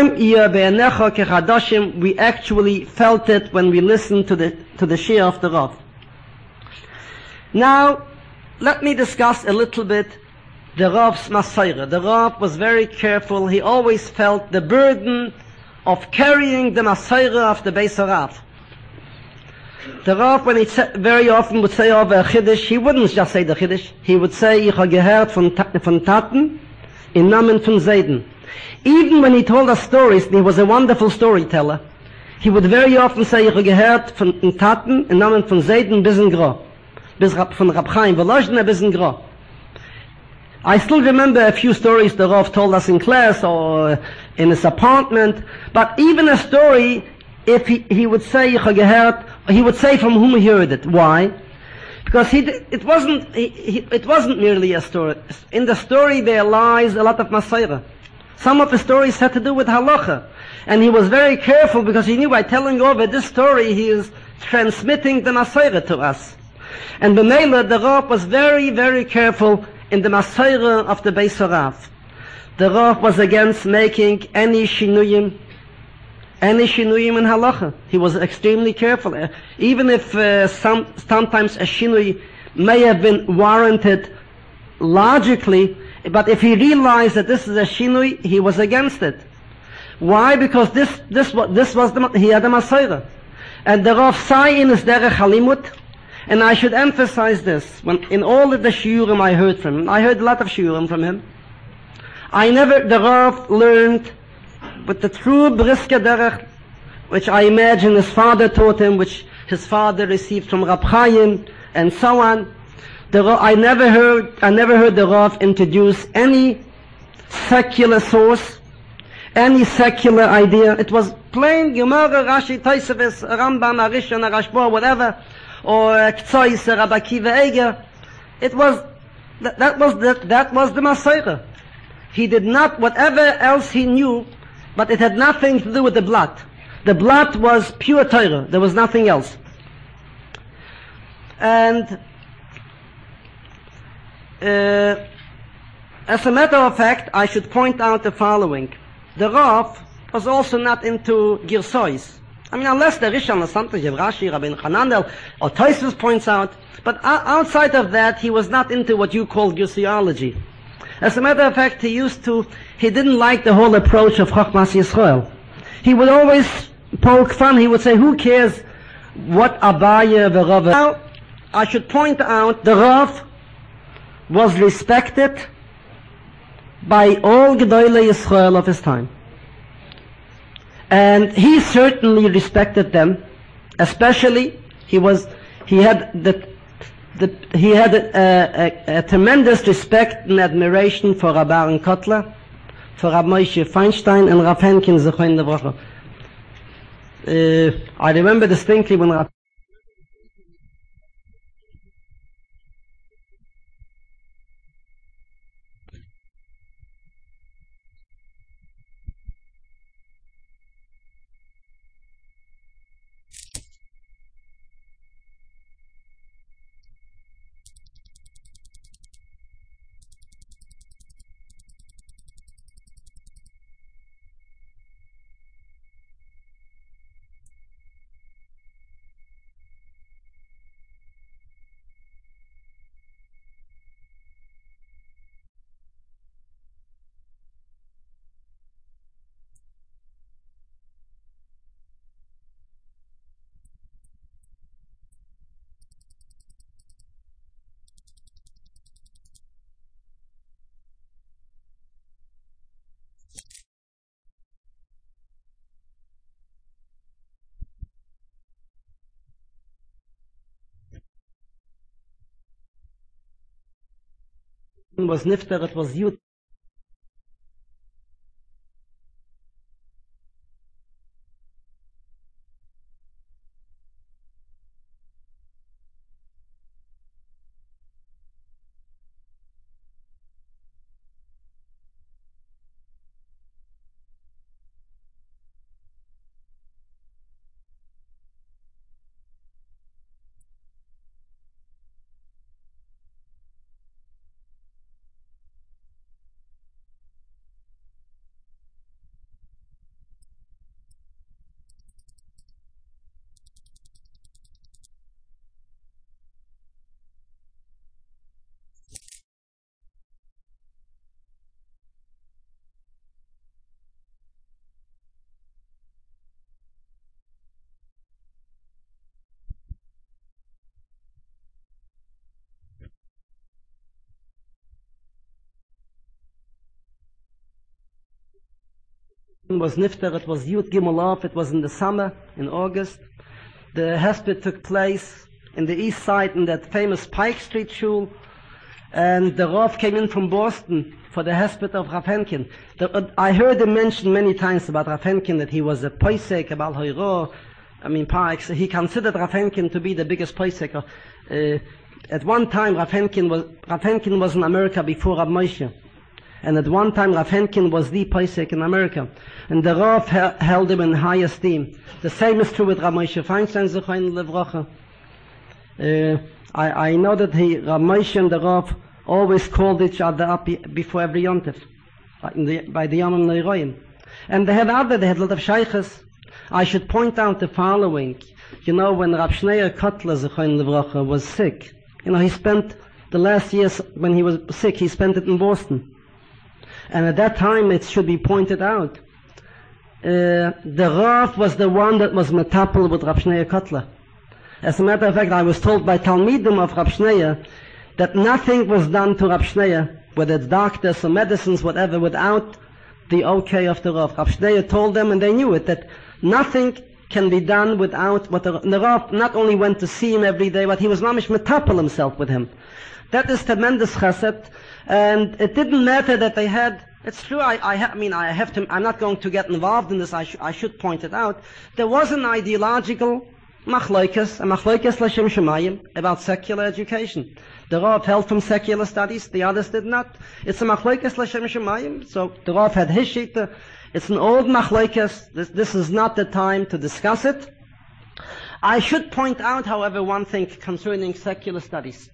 actually felt it when we listened to the Shir of the Rav. Now, let me discuss a little bit the Rav's Masaira. The Rav was very careful. He always felt the burden of carrying the Masaira of the Beis HaRav. The Rav, when he very often would say over a Chiddush, he wouldn't just say the Chiddush. He would say, Ich habe gehört von Taten in Namen von Seiden. Even when he told us stories, and he was a wonderful storyteller, he would very often say, Ich habe gehört von Taten in Namen von Seiden bis in Gra. Von Rab Chaim Volozhin bis in Gra. I still remember a few stories the Rav told us in class or in his apartment, but even a story, if he would say, he would say from whom he heard it. Why? Because it wasn't merely a story. In the story there lies a lot of Masaira. Some of the stories had to do with halacha. And he was very careful because he knew by telling over this story he is transmitting the Masaira to us. And B'meila, the Rav was very, very careful in the Masaira of the Beis HaRav. the Rav was against making any shinuyim in halacha. He was extremely careful. Even if sometimes a shinui may have been warranted logically, but if he realized that this is a shinui, he was against it. Why? Because this was he had a Masorah. And the Rav Sai in his derech halimut, and I should emphasize this, in all of the shiurim I heard from him, I heard a lot of shiurim from him, the Rav learned with the true brisker derech, which I imagine his father taught him, which his father received from Rab Chaim, and so on. I never heard the Rav introduce any secular source, any secular idea. It was plain Gemara, Rashi, Tosafos, Rambam, Arishon, Rashba, whatever, or Ktsois, Rabbi Akiva Eiger. It was that was the Masorah. He did not, whatever else he knew, but it had nothing to do with the blood. The blood was pure Torah. There was nothing else. And as a matter of fact, I should point out the following. The Rav was also not into Girsois. I mean, unless the Rishon or something, Rashi, Rabbeinu Hananel, or Tosfos points out, but outside of that, he was not into what you call Girsiology. As a matter of fact, he didn't like the whole approach of Chochmas Yisrael. He would always poke fun. He would say, who cares what Abaye the Rav? Now, I should point out, the Rav was respected by all Gedolei Yisrael of his time. And he certainly respected them, especially he had a tremendous respect and admiration for Rab Aaron Kotler, for Rab Moshe Feinstein, and Rav Henkin Zechoin Levracha. I remember distinctly when Rav was nifter, it was youth. Was nifter, it was Yud Gimel Av, it was in the summer, in August. The hesped took place in the east side in that famous Pike Street shul, and the Rav came in from Boston for the hesped of Rav Henkin. I heard him mention many times about Rav Henkin that he was a poisek, a Bal Hoiro, Pikes. He considered Rav Henkin to be the biggest poiseker. At one time, Rav Henkin was in America before Rav Moshe. And at one time, Rav Henkin was the Pesach in America. And the Rav held him in high esteem. The same is true with Rav Moshe Feinstein, Zechoin Levracha. I know that Rav Moshe and the Rav always called each other up before every Yontif. by the Yom Neiroim. And they had a lot of shaykhs. I should point out the following. You know, when Rav Shneur Kotler Zechon Levracha was sick, he spent the last years when he was sick, he spent it in Boston. And at that time, it should be pointed out, the Rav was the one that was metapel with Rav Shneur Kotler. As a matter of fact, I was told by Talmidim of Rav Shneur that nothing was done to Rav Shneur, whether it's doctors or medicines, whatever, without the okay of the Rav. Rav Shneur told them, and they knew it, that nothing can be done without what the Rav not only went to see him every day, but he was mamish metapel himself with him. That is tremendous chesed, and it didn't matter that they had. It's true. I'm not going to get involved in this. I should point it out. There was an ideological machlokes l'shem shemayim about secular education. The Rav held from secular studies, the others did not. It's a machlokes l'shem shemayim. So the Rav had his shita. It's an old machlokes. This is not the time to discuss it. I should point out, however, one thing concerning secular studies.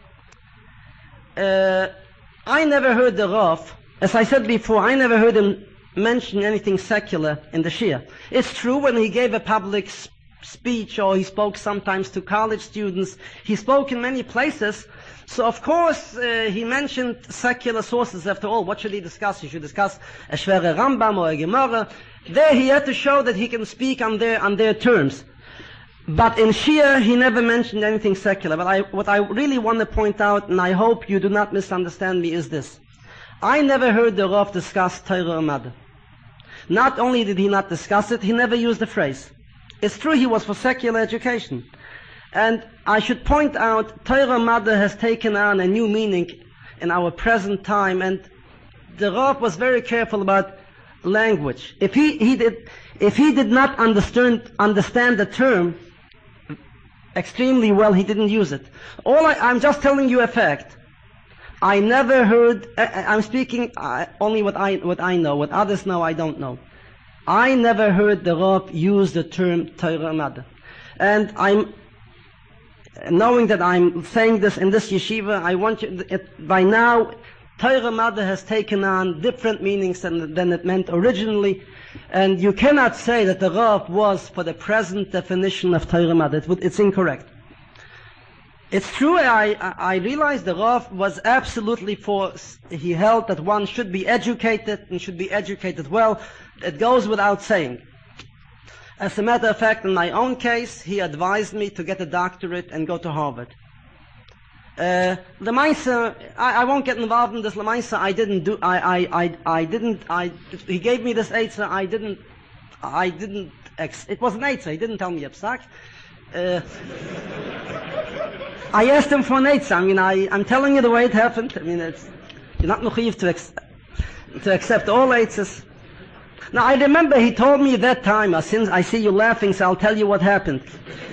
I never heard the Rav, as I said before, I never heard him mention anything secular in the Shia. It's true when he gave a public speech or he spoke sometimes to college students, he spoke in many places. So of course he mentioned secular sources. After all, what should he discuss? He should discuss a Shvere Rambam or a Gemara. There he had to show that he can speak on their terms. But in Shia, he never mentioned anything secular. But what I really want to point out, and I hope you do not misunderstand me, is this. I never heard the Rav discuss Torah Umada. Not only did he not discuss it, he never used the phrase. It's true he was for secular education. And I should point out, Torah Umada has taken on a new meaning in our present time, and the Rav was very careful about language. If he did not understand the term extremely well, he didn't use it. I'm just telling you a fact. I never heard, I'm speaking only what I know. What others know, I don't know. I never heard the Rav use the term Torah Umada. And I'm, knowing that I'm saying this in this yeshiva, I want you, by now, Torah Umada has taken on different meanings than it meant originally. And you cannot say that the Rav was for the present definition of Torah Umada. It's incorrect. It's true, I realize the Rav was absolutely he held that one should be educated and should be educated well. It goes without saying. As a matter of fact, in my own case, he advised me to get a doctorate and go to Harvard. The Maisa, I won't get involved in this. The Maisa, he gave me this Eitzah, it was an Eitzah, he didn't tell me Absak. I asked him for an Eitzah. I'm telling you the way it happened. You're not mechuyev to accept all Eitzahs. Now, I remember he told me that time, since I see you laughing, so I'll tell you what happened.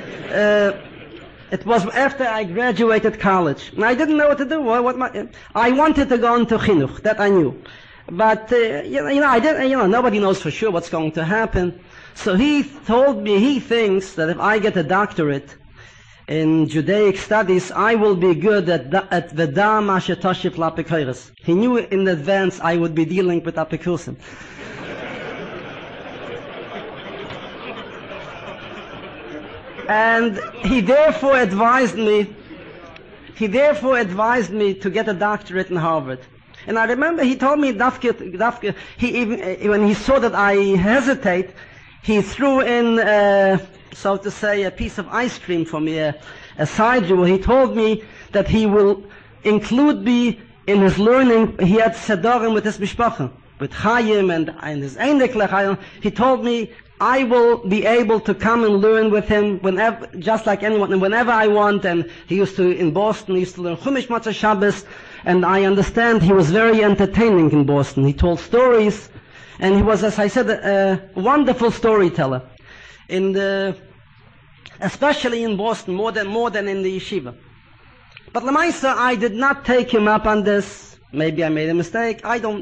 It was after I graduated college. And I didn't know what to do. I wanted to go into chinuch, that I knew. But, I didn't, nobody knows for sure what's going to happen. So he told me he thinks that if I get a doctorate in Judaic studies, I will be good at V'da ma shetoshif la'apikoros. He knew in advance I would be dealing with apikusim. And he therefore advised me to get a doctorate in Harvard. And I remember he told me, when he saw that I hesitate, he threw in, so to say, a piece of ice cream for me, a side jewel. He told me that he will include me in his learning. He had sedarim with his mishpacha, with Chaim and his Einik Lechayim. He told me I will be able to come and learn with him whenever, just like anyone, and whenever I want. And in Boston, he used to learn Chumash Matzah Shabbos, and I understand he was very entertaining in Boston. He told stories, and he was, as I said, a wonderful storyteller. Especially in Boston, more than in the yeshiva. But Lamaisa, I did not take him up on this. Maybe I made a mistake.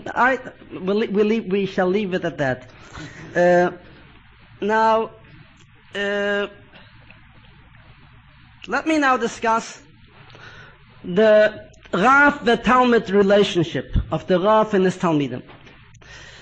We shall leave it at that. Now, let me now discuss the Rav-Talmid relationship of the Rav and his Talmidim.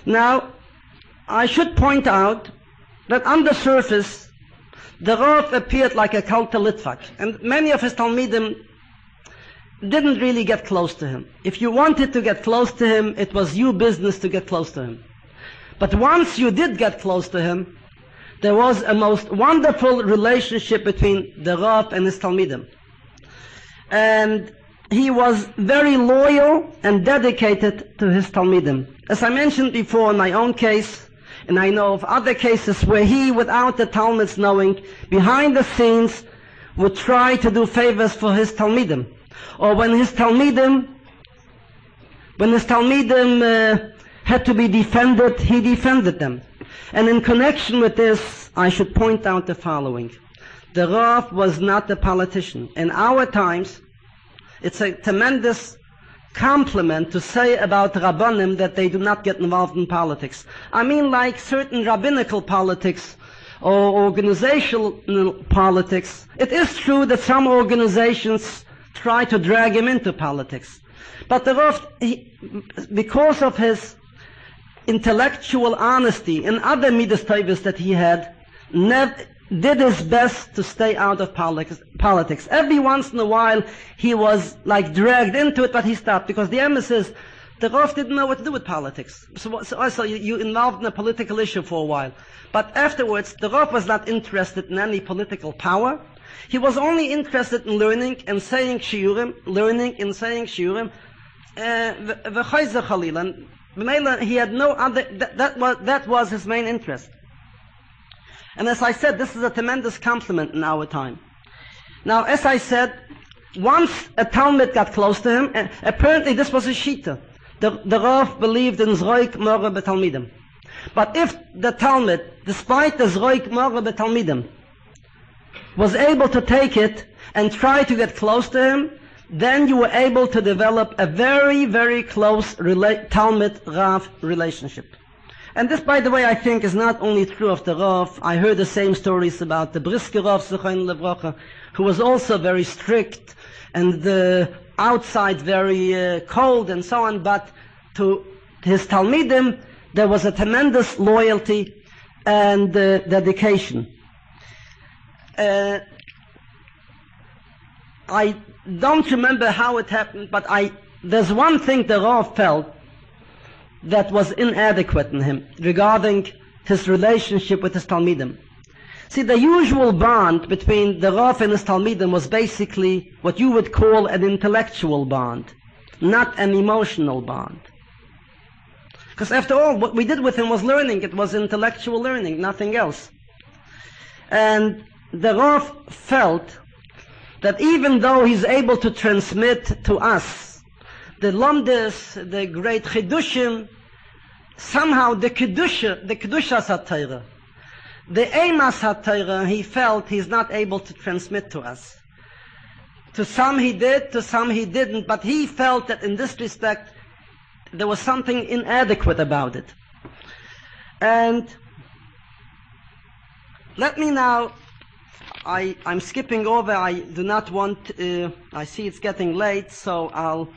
Now, I should point out that on the surface, the Rav appeared like a Kalta Litvak, and many of his Talmidim didn't really get close to him. If you wanted to get close to him, it was your business to get close to him. But once you did get close to him, there was a most wonderful relationship between the Rav and his Talmidim. And he was very loyal and dedicated to his Talmidim. As I mentioned before in my own case, and I know of other cases where he, without the Talmids knowing, behind the scenes, would try to do favors for his Talmidim. Or when his Talmidim had to be defended, he defended them. And in connection with this, I should point out the following. The Rav was not a politician. In our times, it's a tremendous compliment to say about Rabbanim that they do not get involved in politics. I mean, like certain rabbinical politics or organizational politics. It is true that some organizations try to drag him into politics. But the Rav, because of his intellectual honesty and other midas tovos that he had, did his best to stay out of politics. Every once in a while he was like dragged into it, but he stopped, because the emphasis, the Rav didn't know what to do with politics. So also you involved in a political issue for a while. But afterwards, the Rav was not interested in any political power. He was only interested in learning and saying shiurim, v'chayzer chalil. And he had no other, that was his main interest. And as I said, this is a tremendous compliment in our time. Now, as I said, once a Talmud got close to him, apparently this was a shita. The Rav believed in Zroik Mora B'Talmidim. But if the Talmud, despite the Zroik Mora B'Talmidim, was able to take it and try to get close to him, then you were able to develop a very, very close Talmud-Rav relationship. And this, by the way, I think is not only true of the Rav. I heard the same stories about the Brisker Rav, Zechayin Levracha, who was also very strict and outside very cold and so on, but to his Talmidim there was a tremendous loyalty and dedication. I don't remember how it happened, but there's one thing the Rav felt that was inadequate in him regarding his relationship with his Talmidim. See, the usual bond between the Rav and his Talmidim was basically what you would call an intellectual bond, not an emotional bond. Because after all, what we did with him was learning. It was intellectual learning, nothing else. And the Rav felt that even though he's able to transmit to us the Lamdas, the great Chidushim, somehow the Kedushas HaTorah, the Eimas HaTorah, he felt he's not able to transmit to us. To some he did, to some he didn't, but he felt that in this respect there was something inadequate about it. And let me now, I'm skipping over, I do not want, I see it's getting late, so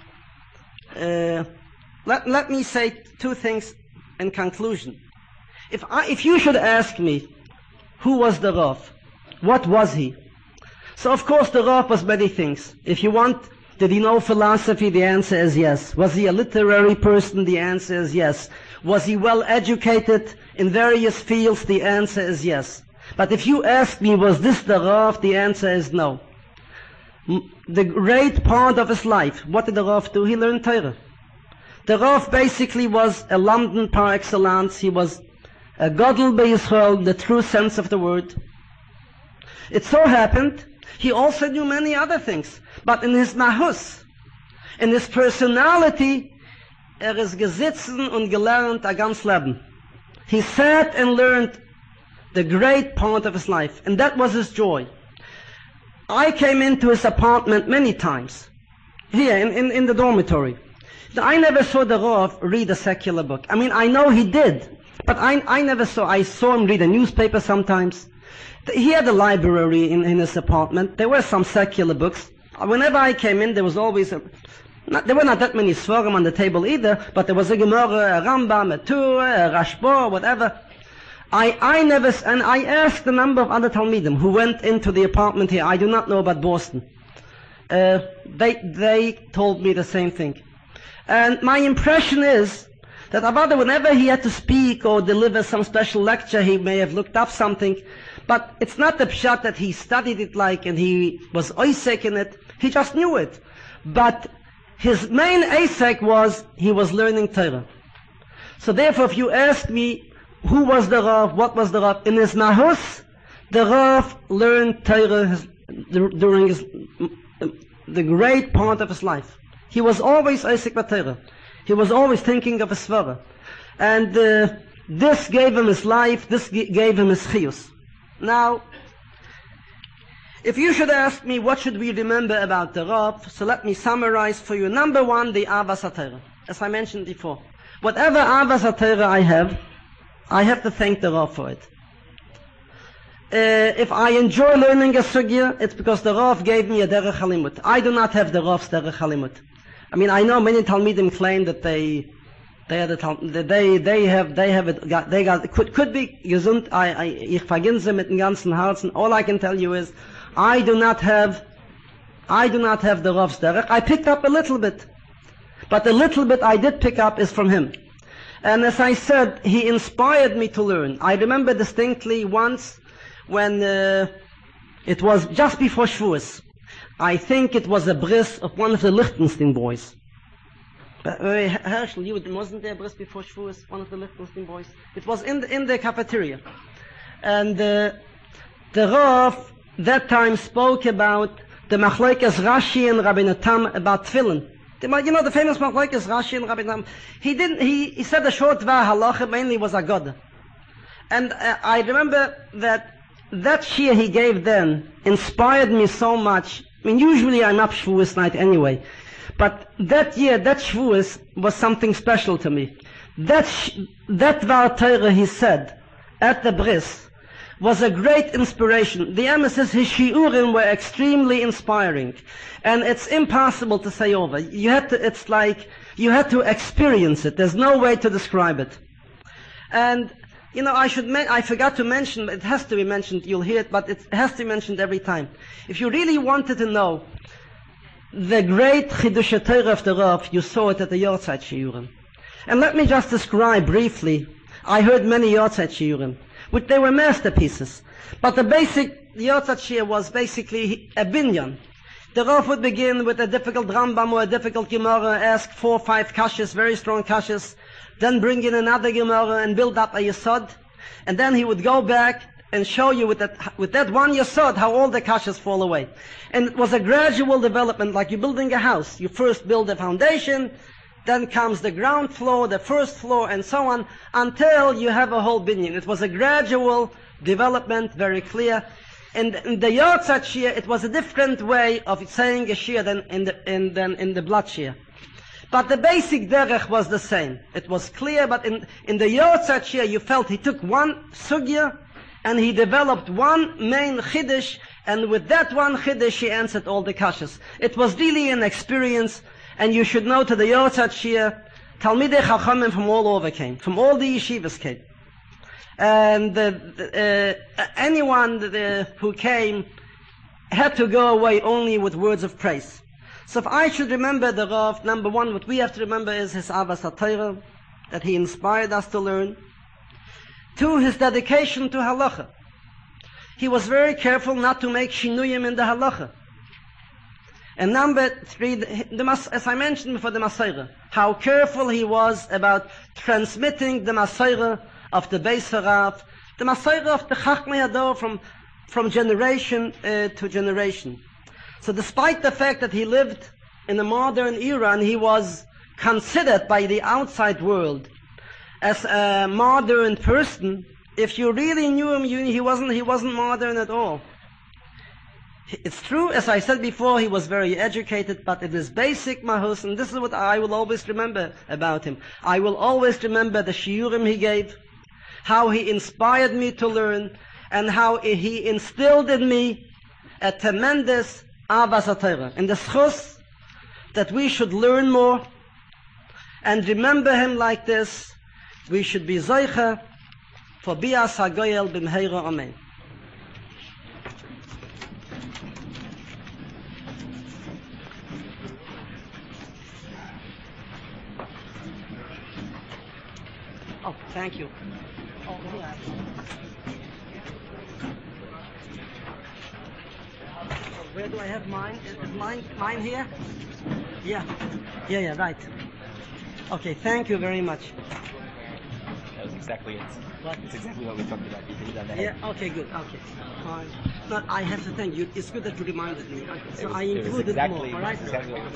let me say two things in conclusion. If you should ask me, who was the Rav? What was he? So of course the Rav was many things. If you want, did he know philosophy? The answer is yes. Was he a literary person? The answer is yes. Was he well educated in various fields? The answer is yes. But if you ask me, was this the Rav? The answer is no. The great part of his life, what did the Rav do? He learned Torah. The Rav basically was a Lamdan par excellence. He was a Gadol B'Yisrael, the true sense of the word. It so happened, he also knew many other things. But in his Mahus, in his personality, ist gesitzen und gelernt a ganz Leben. He sat and learned the great part of his life, and that was his joy. I came into his apartment many times, here in the dormitory. I never saw the Rav read a secular book. I mean, I know he did, but I saw him read a newspaper sometimes. He had a library in his apartment. There were some secular books. Whenever I came in, there was always There were not that many Svarim on the table either, but there was a Gemara, a Rambam, a Tur, a Rashba, whatever. I never, and I asked a number of other Talmidim who went into the apartment here. I do not know about Boston. They told me the same thing. And my impression is that Avada, whenever he had to speak or deliver some special lecture, he may have looked up something. But it's not the pshat that he studied it like and he was oisek in it. He just knew it. But his main asek was he was learning Torah. So therefore, if you ask me, who was the Rav, what was the Rav? In his Mahus, the Rav learned Torah during the great part of his life. He was always Isaac Torah. He was always thinking of his Svara. And this gave him his life, this gave him his chiyus. Now, if you should ask me what should we remember about the Rav, so let me summarize for you. Number one, the Avas HaTorah. As I mentioned before. Whatever Avas HaTorah I have to thank the Rav for it. If I enjoy learning a sugya, it's because the Rav gave me a derech halimut. I do not have the Rav's derech halimut. I mean, I know many Talmidim claim that they have it. Could be gesund. Ich vergin sie mit dem ganzen Herzen. All I can tell you is, I do not have the Rav's derech. I picked up a little bit, but the little bit I did pick up is from him. And as I said, he inspired me to learn. I remember distinctly once when it was just before Shavuos. I think it was a bris of one of the Lichtenstein boys. Herschel, wasn't there a bris before Shavuos, one of the Lichtenstein boys? It was in the cafeteria. And the Rav that time spoke about the Machlokes Rashi and Rabbeinu Tam about Tefillin. You know the famous Machlokes Rashi and Rabbeinu Tam. He said a short var halacha, mainly was Agoda. And I remember that shir he gave then inspired me so much. I mean, usually I'm up Shavuos night anyway. But that year, that Shavuos was something special to me. That var Torah he said at the bris was a great inspiration. The emissaries, his shiurim were extremely inspiring. And it's impossible to say over. You had to experience it. There's no way to describe it. And, you know, I forgot to mention, it has to be mentioned, you'll hear it, but it has to be mentioned every time. If you really wanted to know the great Chidush Torah of the Rav, you saw it at the Yortzeit shiurim. And let me just describe briefly. I heard many Yortzeit shiurim, which they were masterpieces. But the basic Yortzeit shir was basically a binyan. The Rav would begin with a difficult Rambam or a difficult Gemara, ask 4 or 5 kashas, very strong kashas, then bring in another Gemara and build up a Yesod, and then he would go back and show you with that one Yesod how all the kashas fall away. And it was a gradual development, like you're building a house. You first build the foundation, then comes the ground floor, the first floor, and so on, until you have a whole binyan. It was a gradual development, very clear. And in the Yortzeit shir, it was a different way of saying a shir than in the blood shir. But the basic derech was the same. It was clear, but in the Yortzeit shir, you felt he took one sugya, and he developed one main chiddush, and with that one chiddush, he answered all the kashas. It was really an experience. And you should know, to the Yortzeit shir, Talmidei Chachamim from all over came, from all the yeshivas came. And anyone who came had to go away only with words of praise. So if I should remember the Rav, number one, what we have to remember is his Avas HaTorah, that he inspired us to learn. 2, his dedication to halacha. He was very careful not to make shinuyim in the halacha. And number 3, as I mentioned before, the Masorah. How careful he was about transmitting the Masorah of the Beis Harav, the Masorah of the Chachmei Hador from generation to generation. So despite the fact that he lived in a modern era and he was considered by the outside world as a modern person, if you really knew him, he wasn't modern at all. It's true, as I said before, he was very educated, but it is basic mahus, and this is what I will always remember about him. I will always remember the shiurim he gave, how he inspired me to learn, and how he instilled in me a tremendous Avas HaTorah. And the schus that we should learn more and remember him like this. We should be Zoicha for Bias HaGoyel B'mheira Amen. Oh, thank you. Oh, yeah. Where do I have mine? Is mine here? Yeah, right. Okay, thank you very much. That was exactly it. What? It's exactly what we talked about. You hit it on the head. Yeah, okay, good, okay. Fine. No, I have to thank you. It's good that you reminded me. Okay, so I It was included exactly, more, all right? exactly what we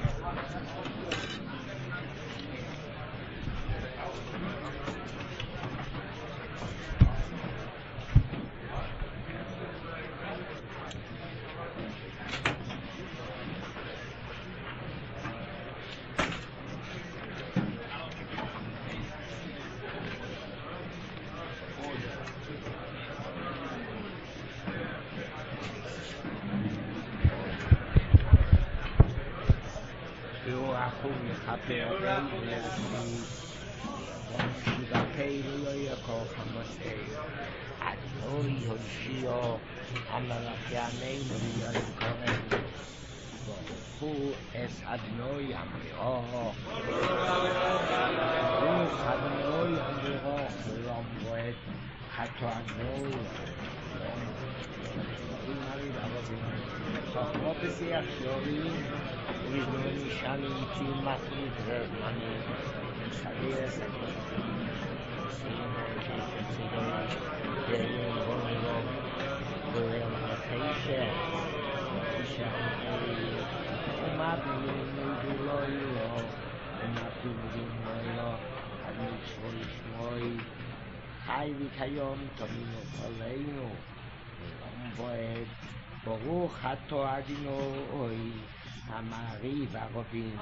Baruch Ato Adonai Hamari Varobin.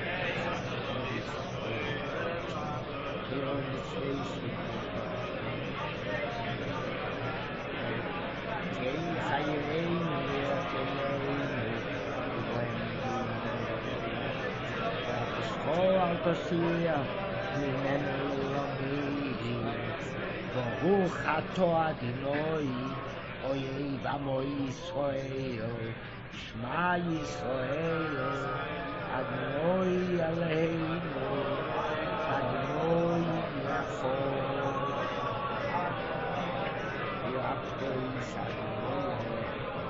Baruch Ato Adonai Oye vamo Yisrael, Shema Yisrael, Adonai Aleinu, Adonai Yachol. Yachol Adonai,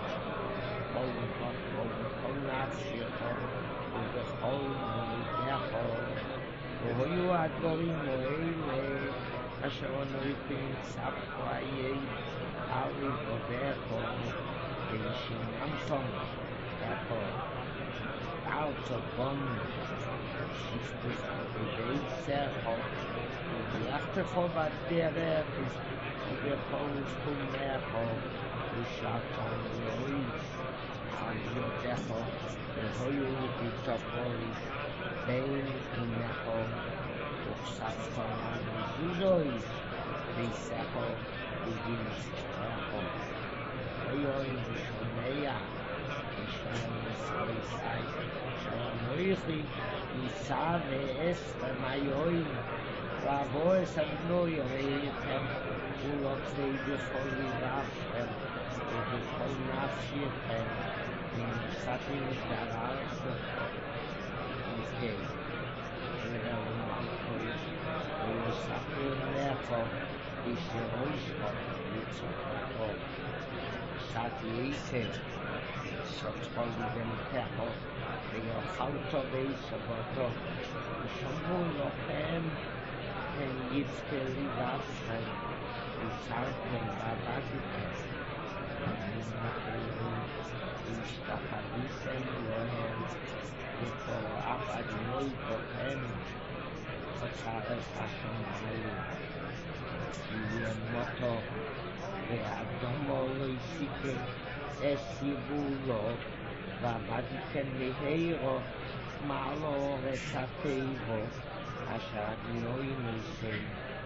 Kol nafshecho, Ubechol moedecho, V'hoyu advarim mo'ele, Asher anointing Tzapchayei. Ari Bodecho, Shinam Son, Echo, out of Bon, Shiftus, Secho, Yachtecho Vaderer, Ubechos Kumecho, Ushaton Lois, Yodecho, Hoyu Bitopoi, Bain Inecho, Uxaton Zudois, Visecho, Begins Oyoy Shomeya Soisai Shomoichi Isave Esther Mayoin Ravois Adnoy Reitem Ulotzei B'chol Rafem B'chol Nafshichem Satin Dararcho Okay Oyosafir Necho Isheroishcho Yitzchak Sati Sotchol V'Temtecho V'Yochalto V'Yishaboto V'Shambu Lochem Yitzke Livavchem V'Sartem V'Avaditem V'Ishtachadisem Lohem V'Torach Adonai Bochem V'Tzaret Hashem V'Elim Moto Ve'adomo Loisike Esivulo V'Avaditem Leheiro Malo Resateiro Asher Adonai Nisei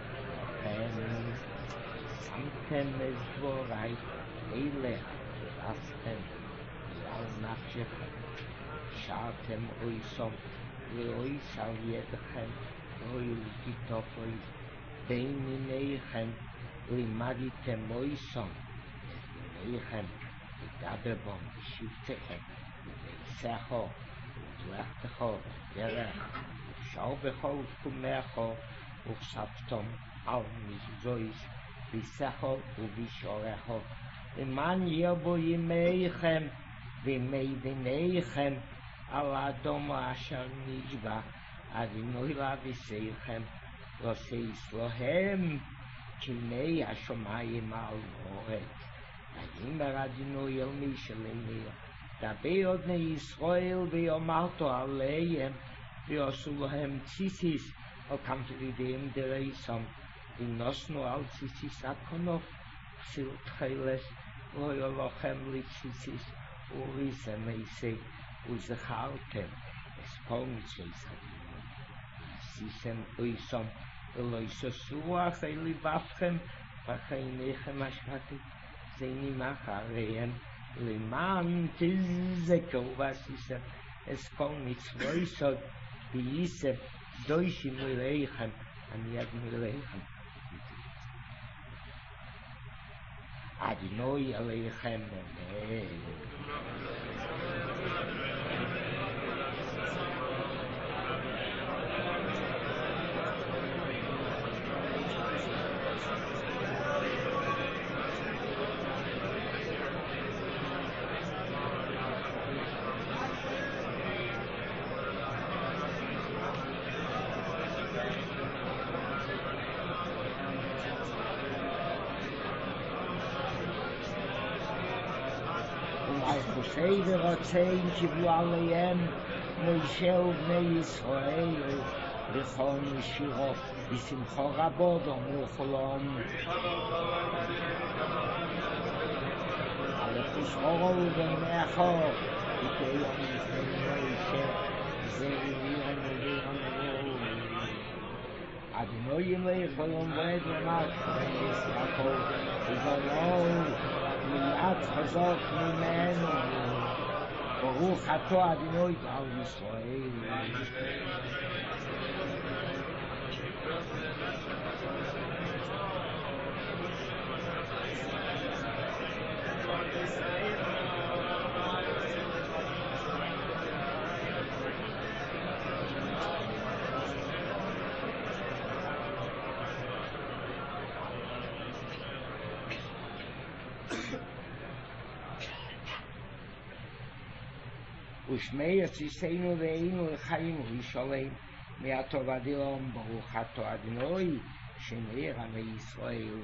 Samtem Ezvorai Eile Aftem Al Nafshechem ושארתם אויסום ואויס על ידכם אוי גיטופוי בין עיניכם לימדתם אויסום עיניכם ודבר בו בשבתכם ובעשךו ובלכתךו דרך ושאו בכל תחומךו וכספתם על מזבויס בשכל ובשורכו למען ירבו ימיכם וימי בניכם על האדום אשר נשבע אדינוי לאביסיכם ועושה להם כימי השמיים על הארץ ויאמר אדינוי אל משה לאמור דבר בני ישראל ואמרתו עליהם ועשו להם ציסיס על כמתרידיהם דרייסם ונוסנו על ציסיס הכנוף פסיל תחילס לא יהיה לכם לציסיס וריסם עשי וזכרתם אספור מצווה עשיתם אויסם ולא יססו אחרי לבבכם וחייניכם השפטי זה נמח עליהם למען תזכו ועשיתם אספור מצווה יסוד וייסם דוישים אליכם אני אדמי אליכם אדינוי עליכם חושי ורוצים קיבלו עליהם משה ובני ישראל וכל משירו בשמחו רבו דומו חלום על חושרו ובנכו וכיום לפני משה זה יביאו נביאו אדינוי ימי חלום ועד למד ויסרקו ובנו מיד חזוק ממנו ברוך אתה אדינוי על ישראל ושמי יציסנו ואינו לחיים וישולם מהטוב עד יום ברוך אתה אדינוי שנעיר עמי ישראל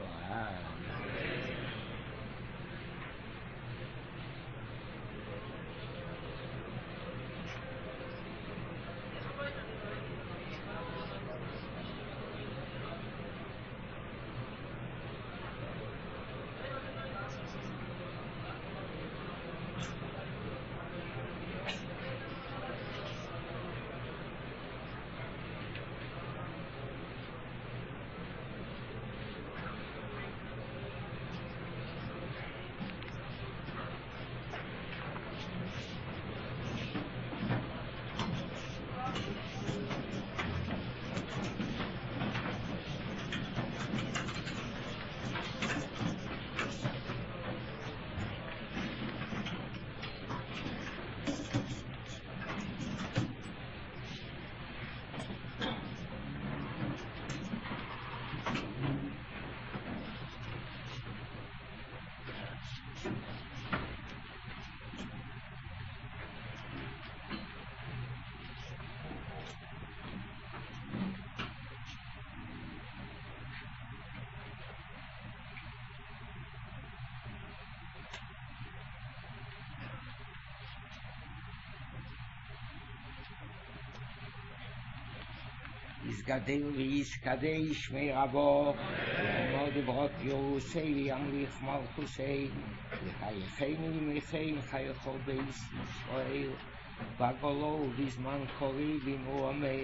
יסגדל ויסקדש שמי רבו ועמוד ברוק ירוסי וימליך מלכוסי וחייכנו ימיכם חייכו בייס ישראל בגולו בזמן קורי במרומי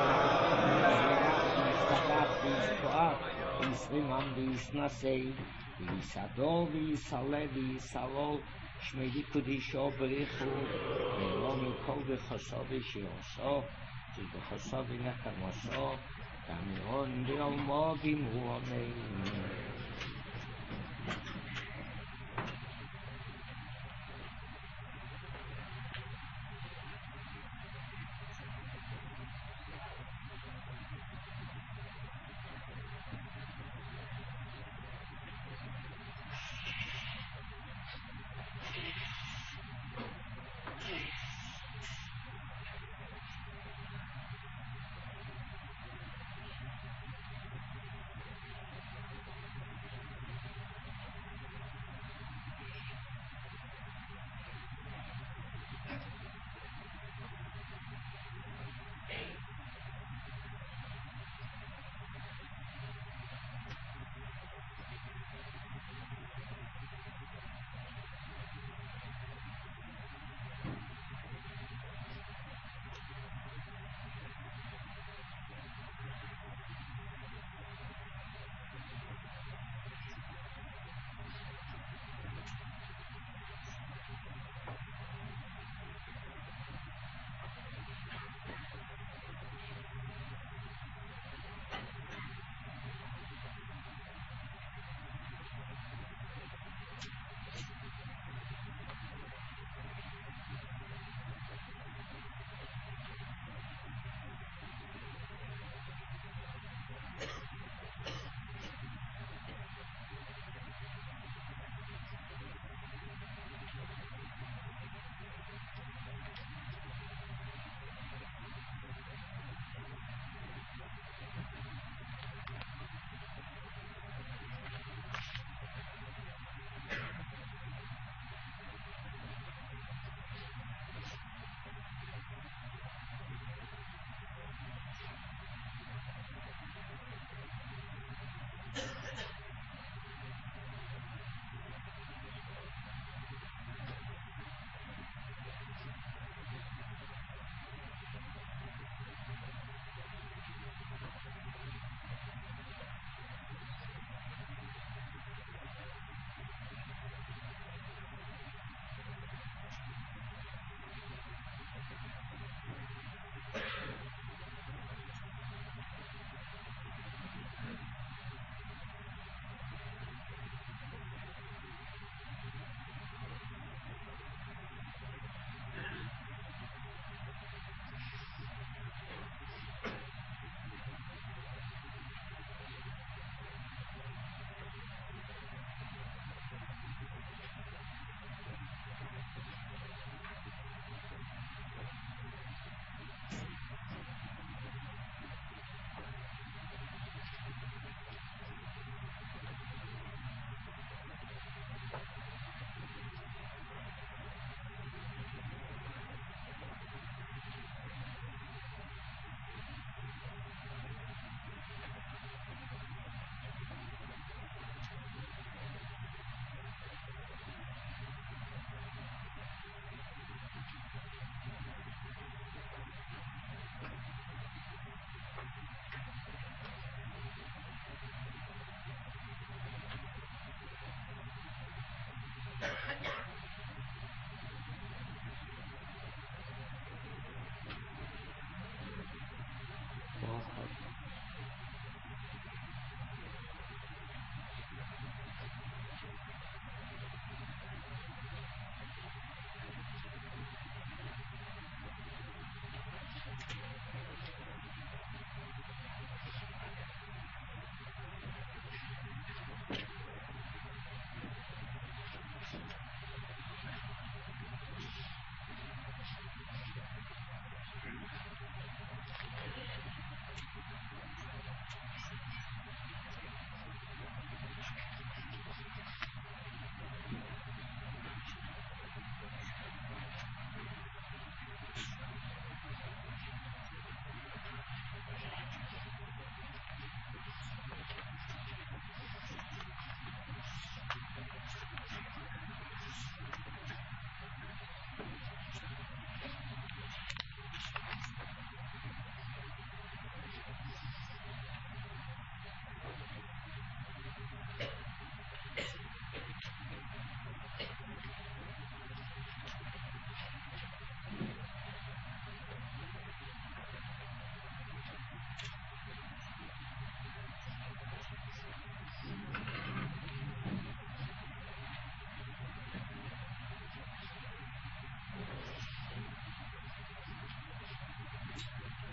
נפתח ויספוח ויסרימם ויסנסי ויסעדו ויסעלה ויסעלול שמי קודשו בריחו ואלונו כל בחסודי שיעשו שבחסודי נקמוסו תמירון בעלמו במרומנו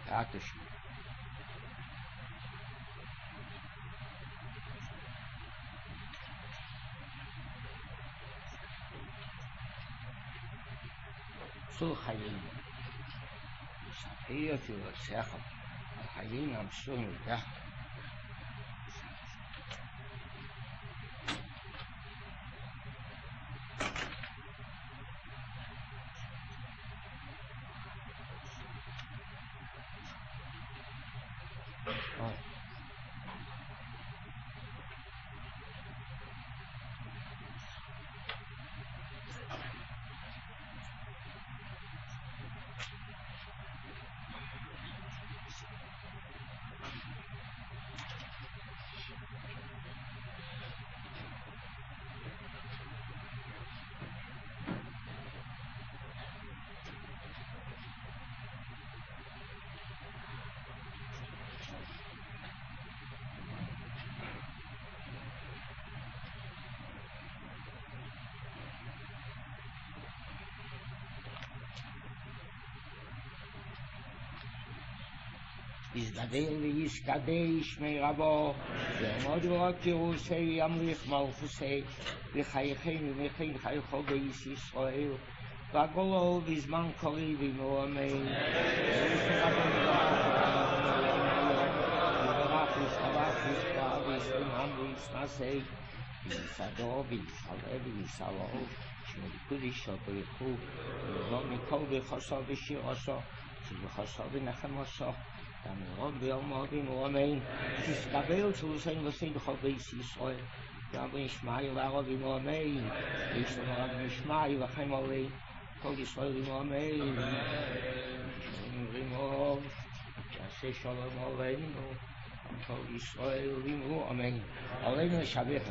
Ratisch. So Hayim. Hier für Zerchel. Hayim am Schön, ja. יזגדל וישקדש מרבו, ועמוד ורק ירוסי ימליך מלכוסי, וחייכנו וכן חייכו בייס ישראל, וגולו בזמן קריב עמו אמן. יברך וישתבח וישתבח וישתמם וישנסי, ויסדו ויסעלה ויסעלו, שמלכודישו ברכו, ולא מכל בחוסו ושירוסו, שבחוסו ונחמוסו, Amor ביום אמן, תסקבל צלוסים וסי בכל בייס ישראל, גם בישמעי וערב עמו אמן, וישלום הרב משמעי וכם עלי, כל ישראל עמו אמן, שלום עמו, יעשה שלום עלינו, כל ישראל עמו אמן, עלינו לשבחנו.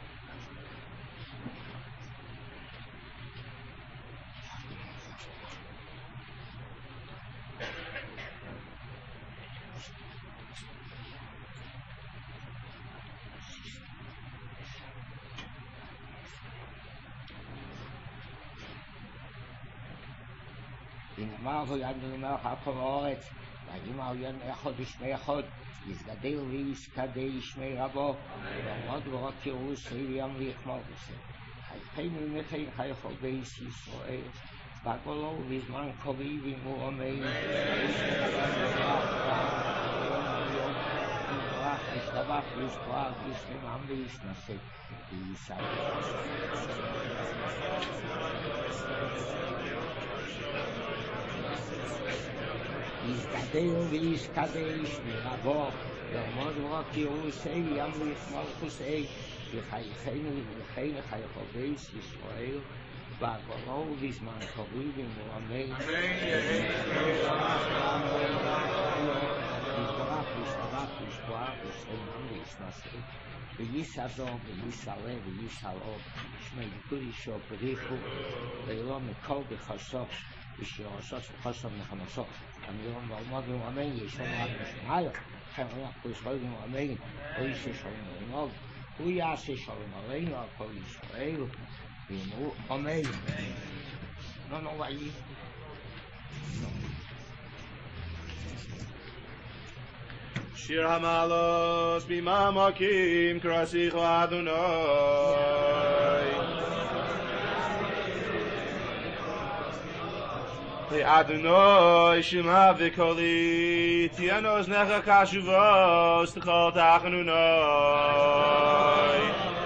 ונאמר ויענו למלך על כל הארץ, ויאמר יום אחד ושמי אחד, יזגדל וישקדש שמי רבו, ועמוד ורק ירוסי וימליך מלכוסי. חייכנו ומכן חייכו בייס ישראל, וגולו בזמן קריב עמו אמן. ישתבח וישתבח וישתמם וישנסה, ויסעלה. יזגדל וישקדש מרבו, ועמוד ורק ירוסי ימליך מלכוסי, וחייכנו וכן חייכו בייס ישראל, וגולו בזמן קריב עמו אמן. ישתבח וישתבח וישתבח וישתמם וישנסה, ויסעזו ויסעלה ויסעלו, שמי קודשו ברכו, ולא מכל בחוסו, ושירוסו וחוסו ונחמוסו. אמירון ועמוד ואמן, ישום רק משמעיו, חן רוח בישראל ואמן, הוא יעשה שלום עלינו, הוא יעשה שלום עלינו על כל ישראל, ואמרו אמן. לא נוראי. שיר המעלות ממעמקים קראסיך לאדוני. לאדוני שמע וקולי, תהיינה אוזניך קשובות לכל תחנוני.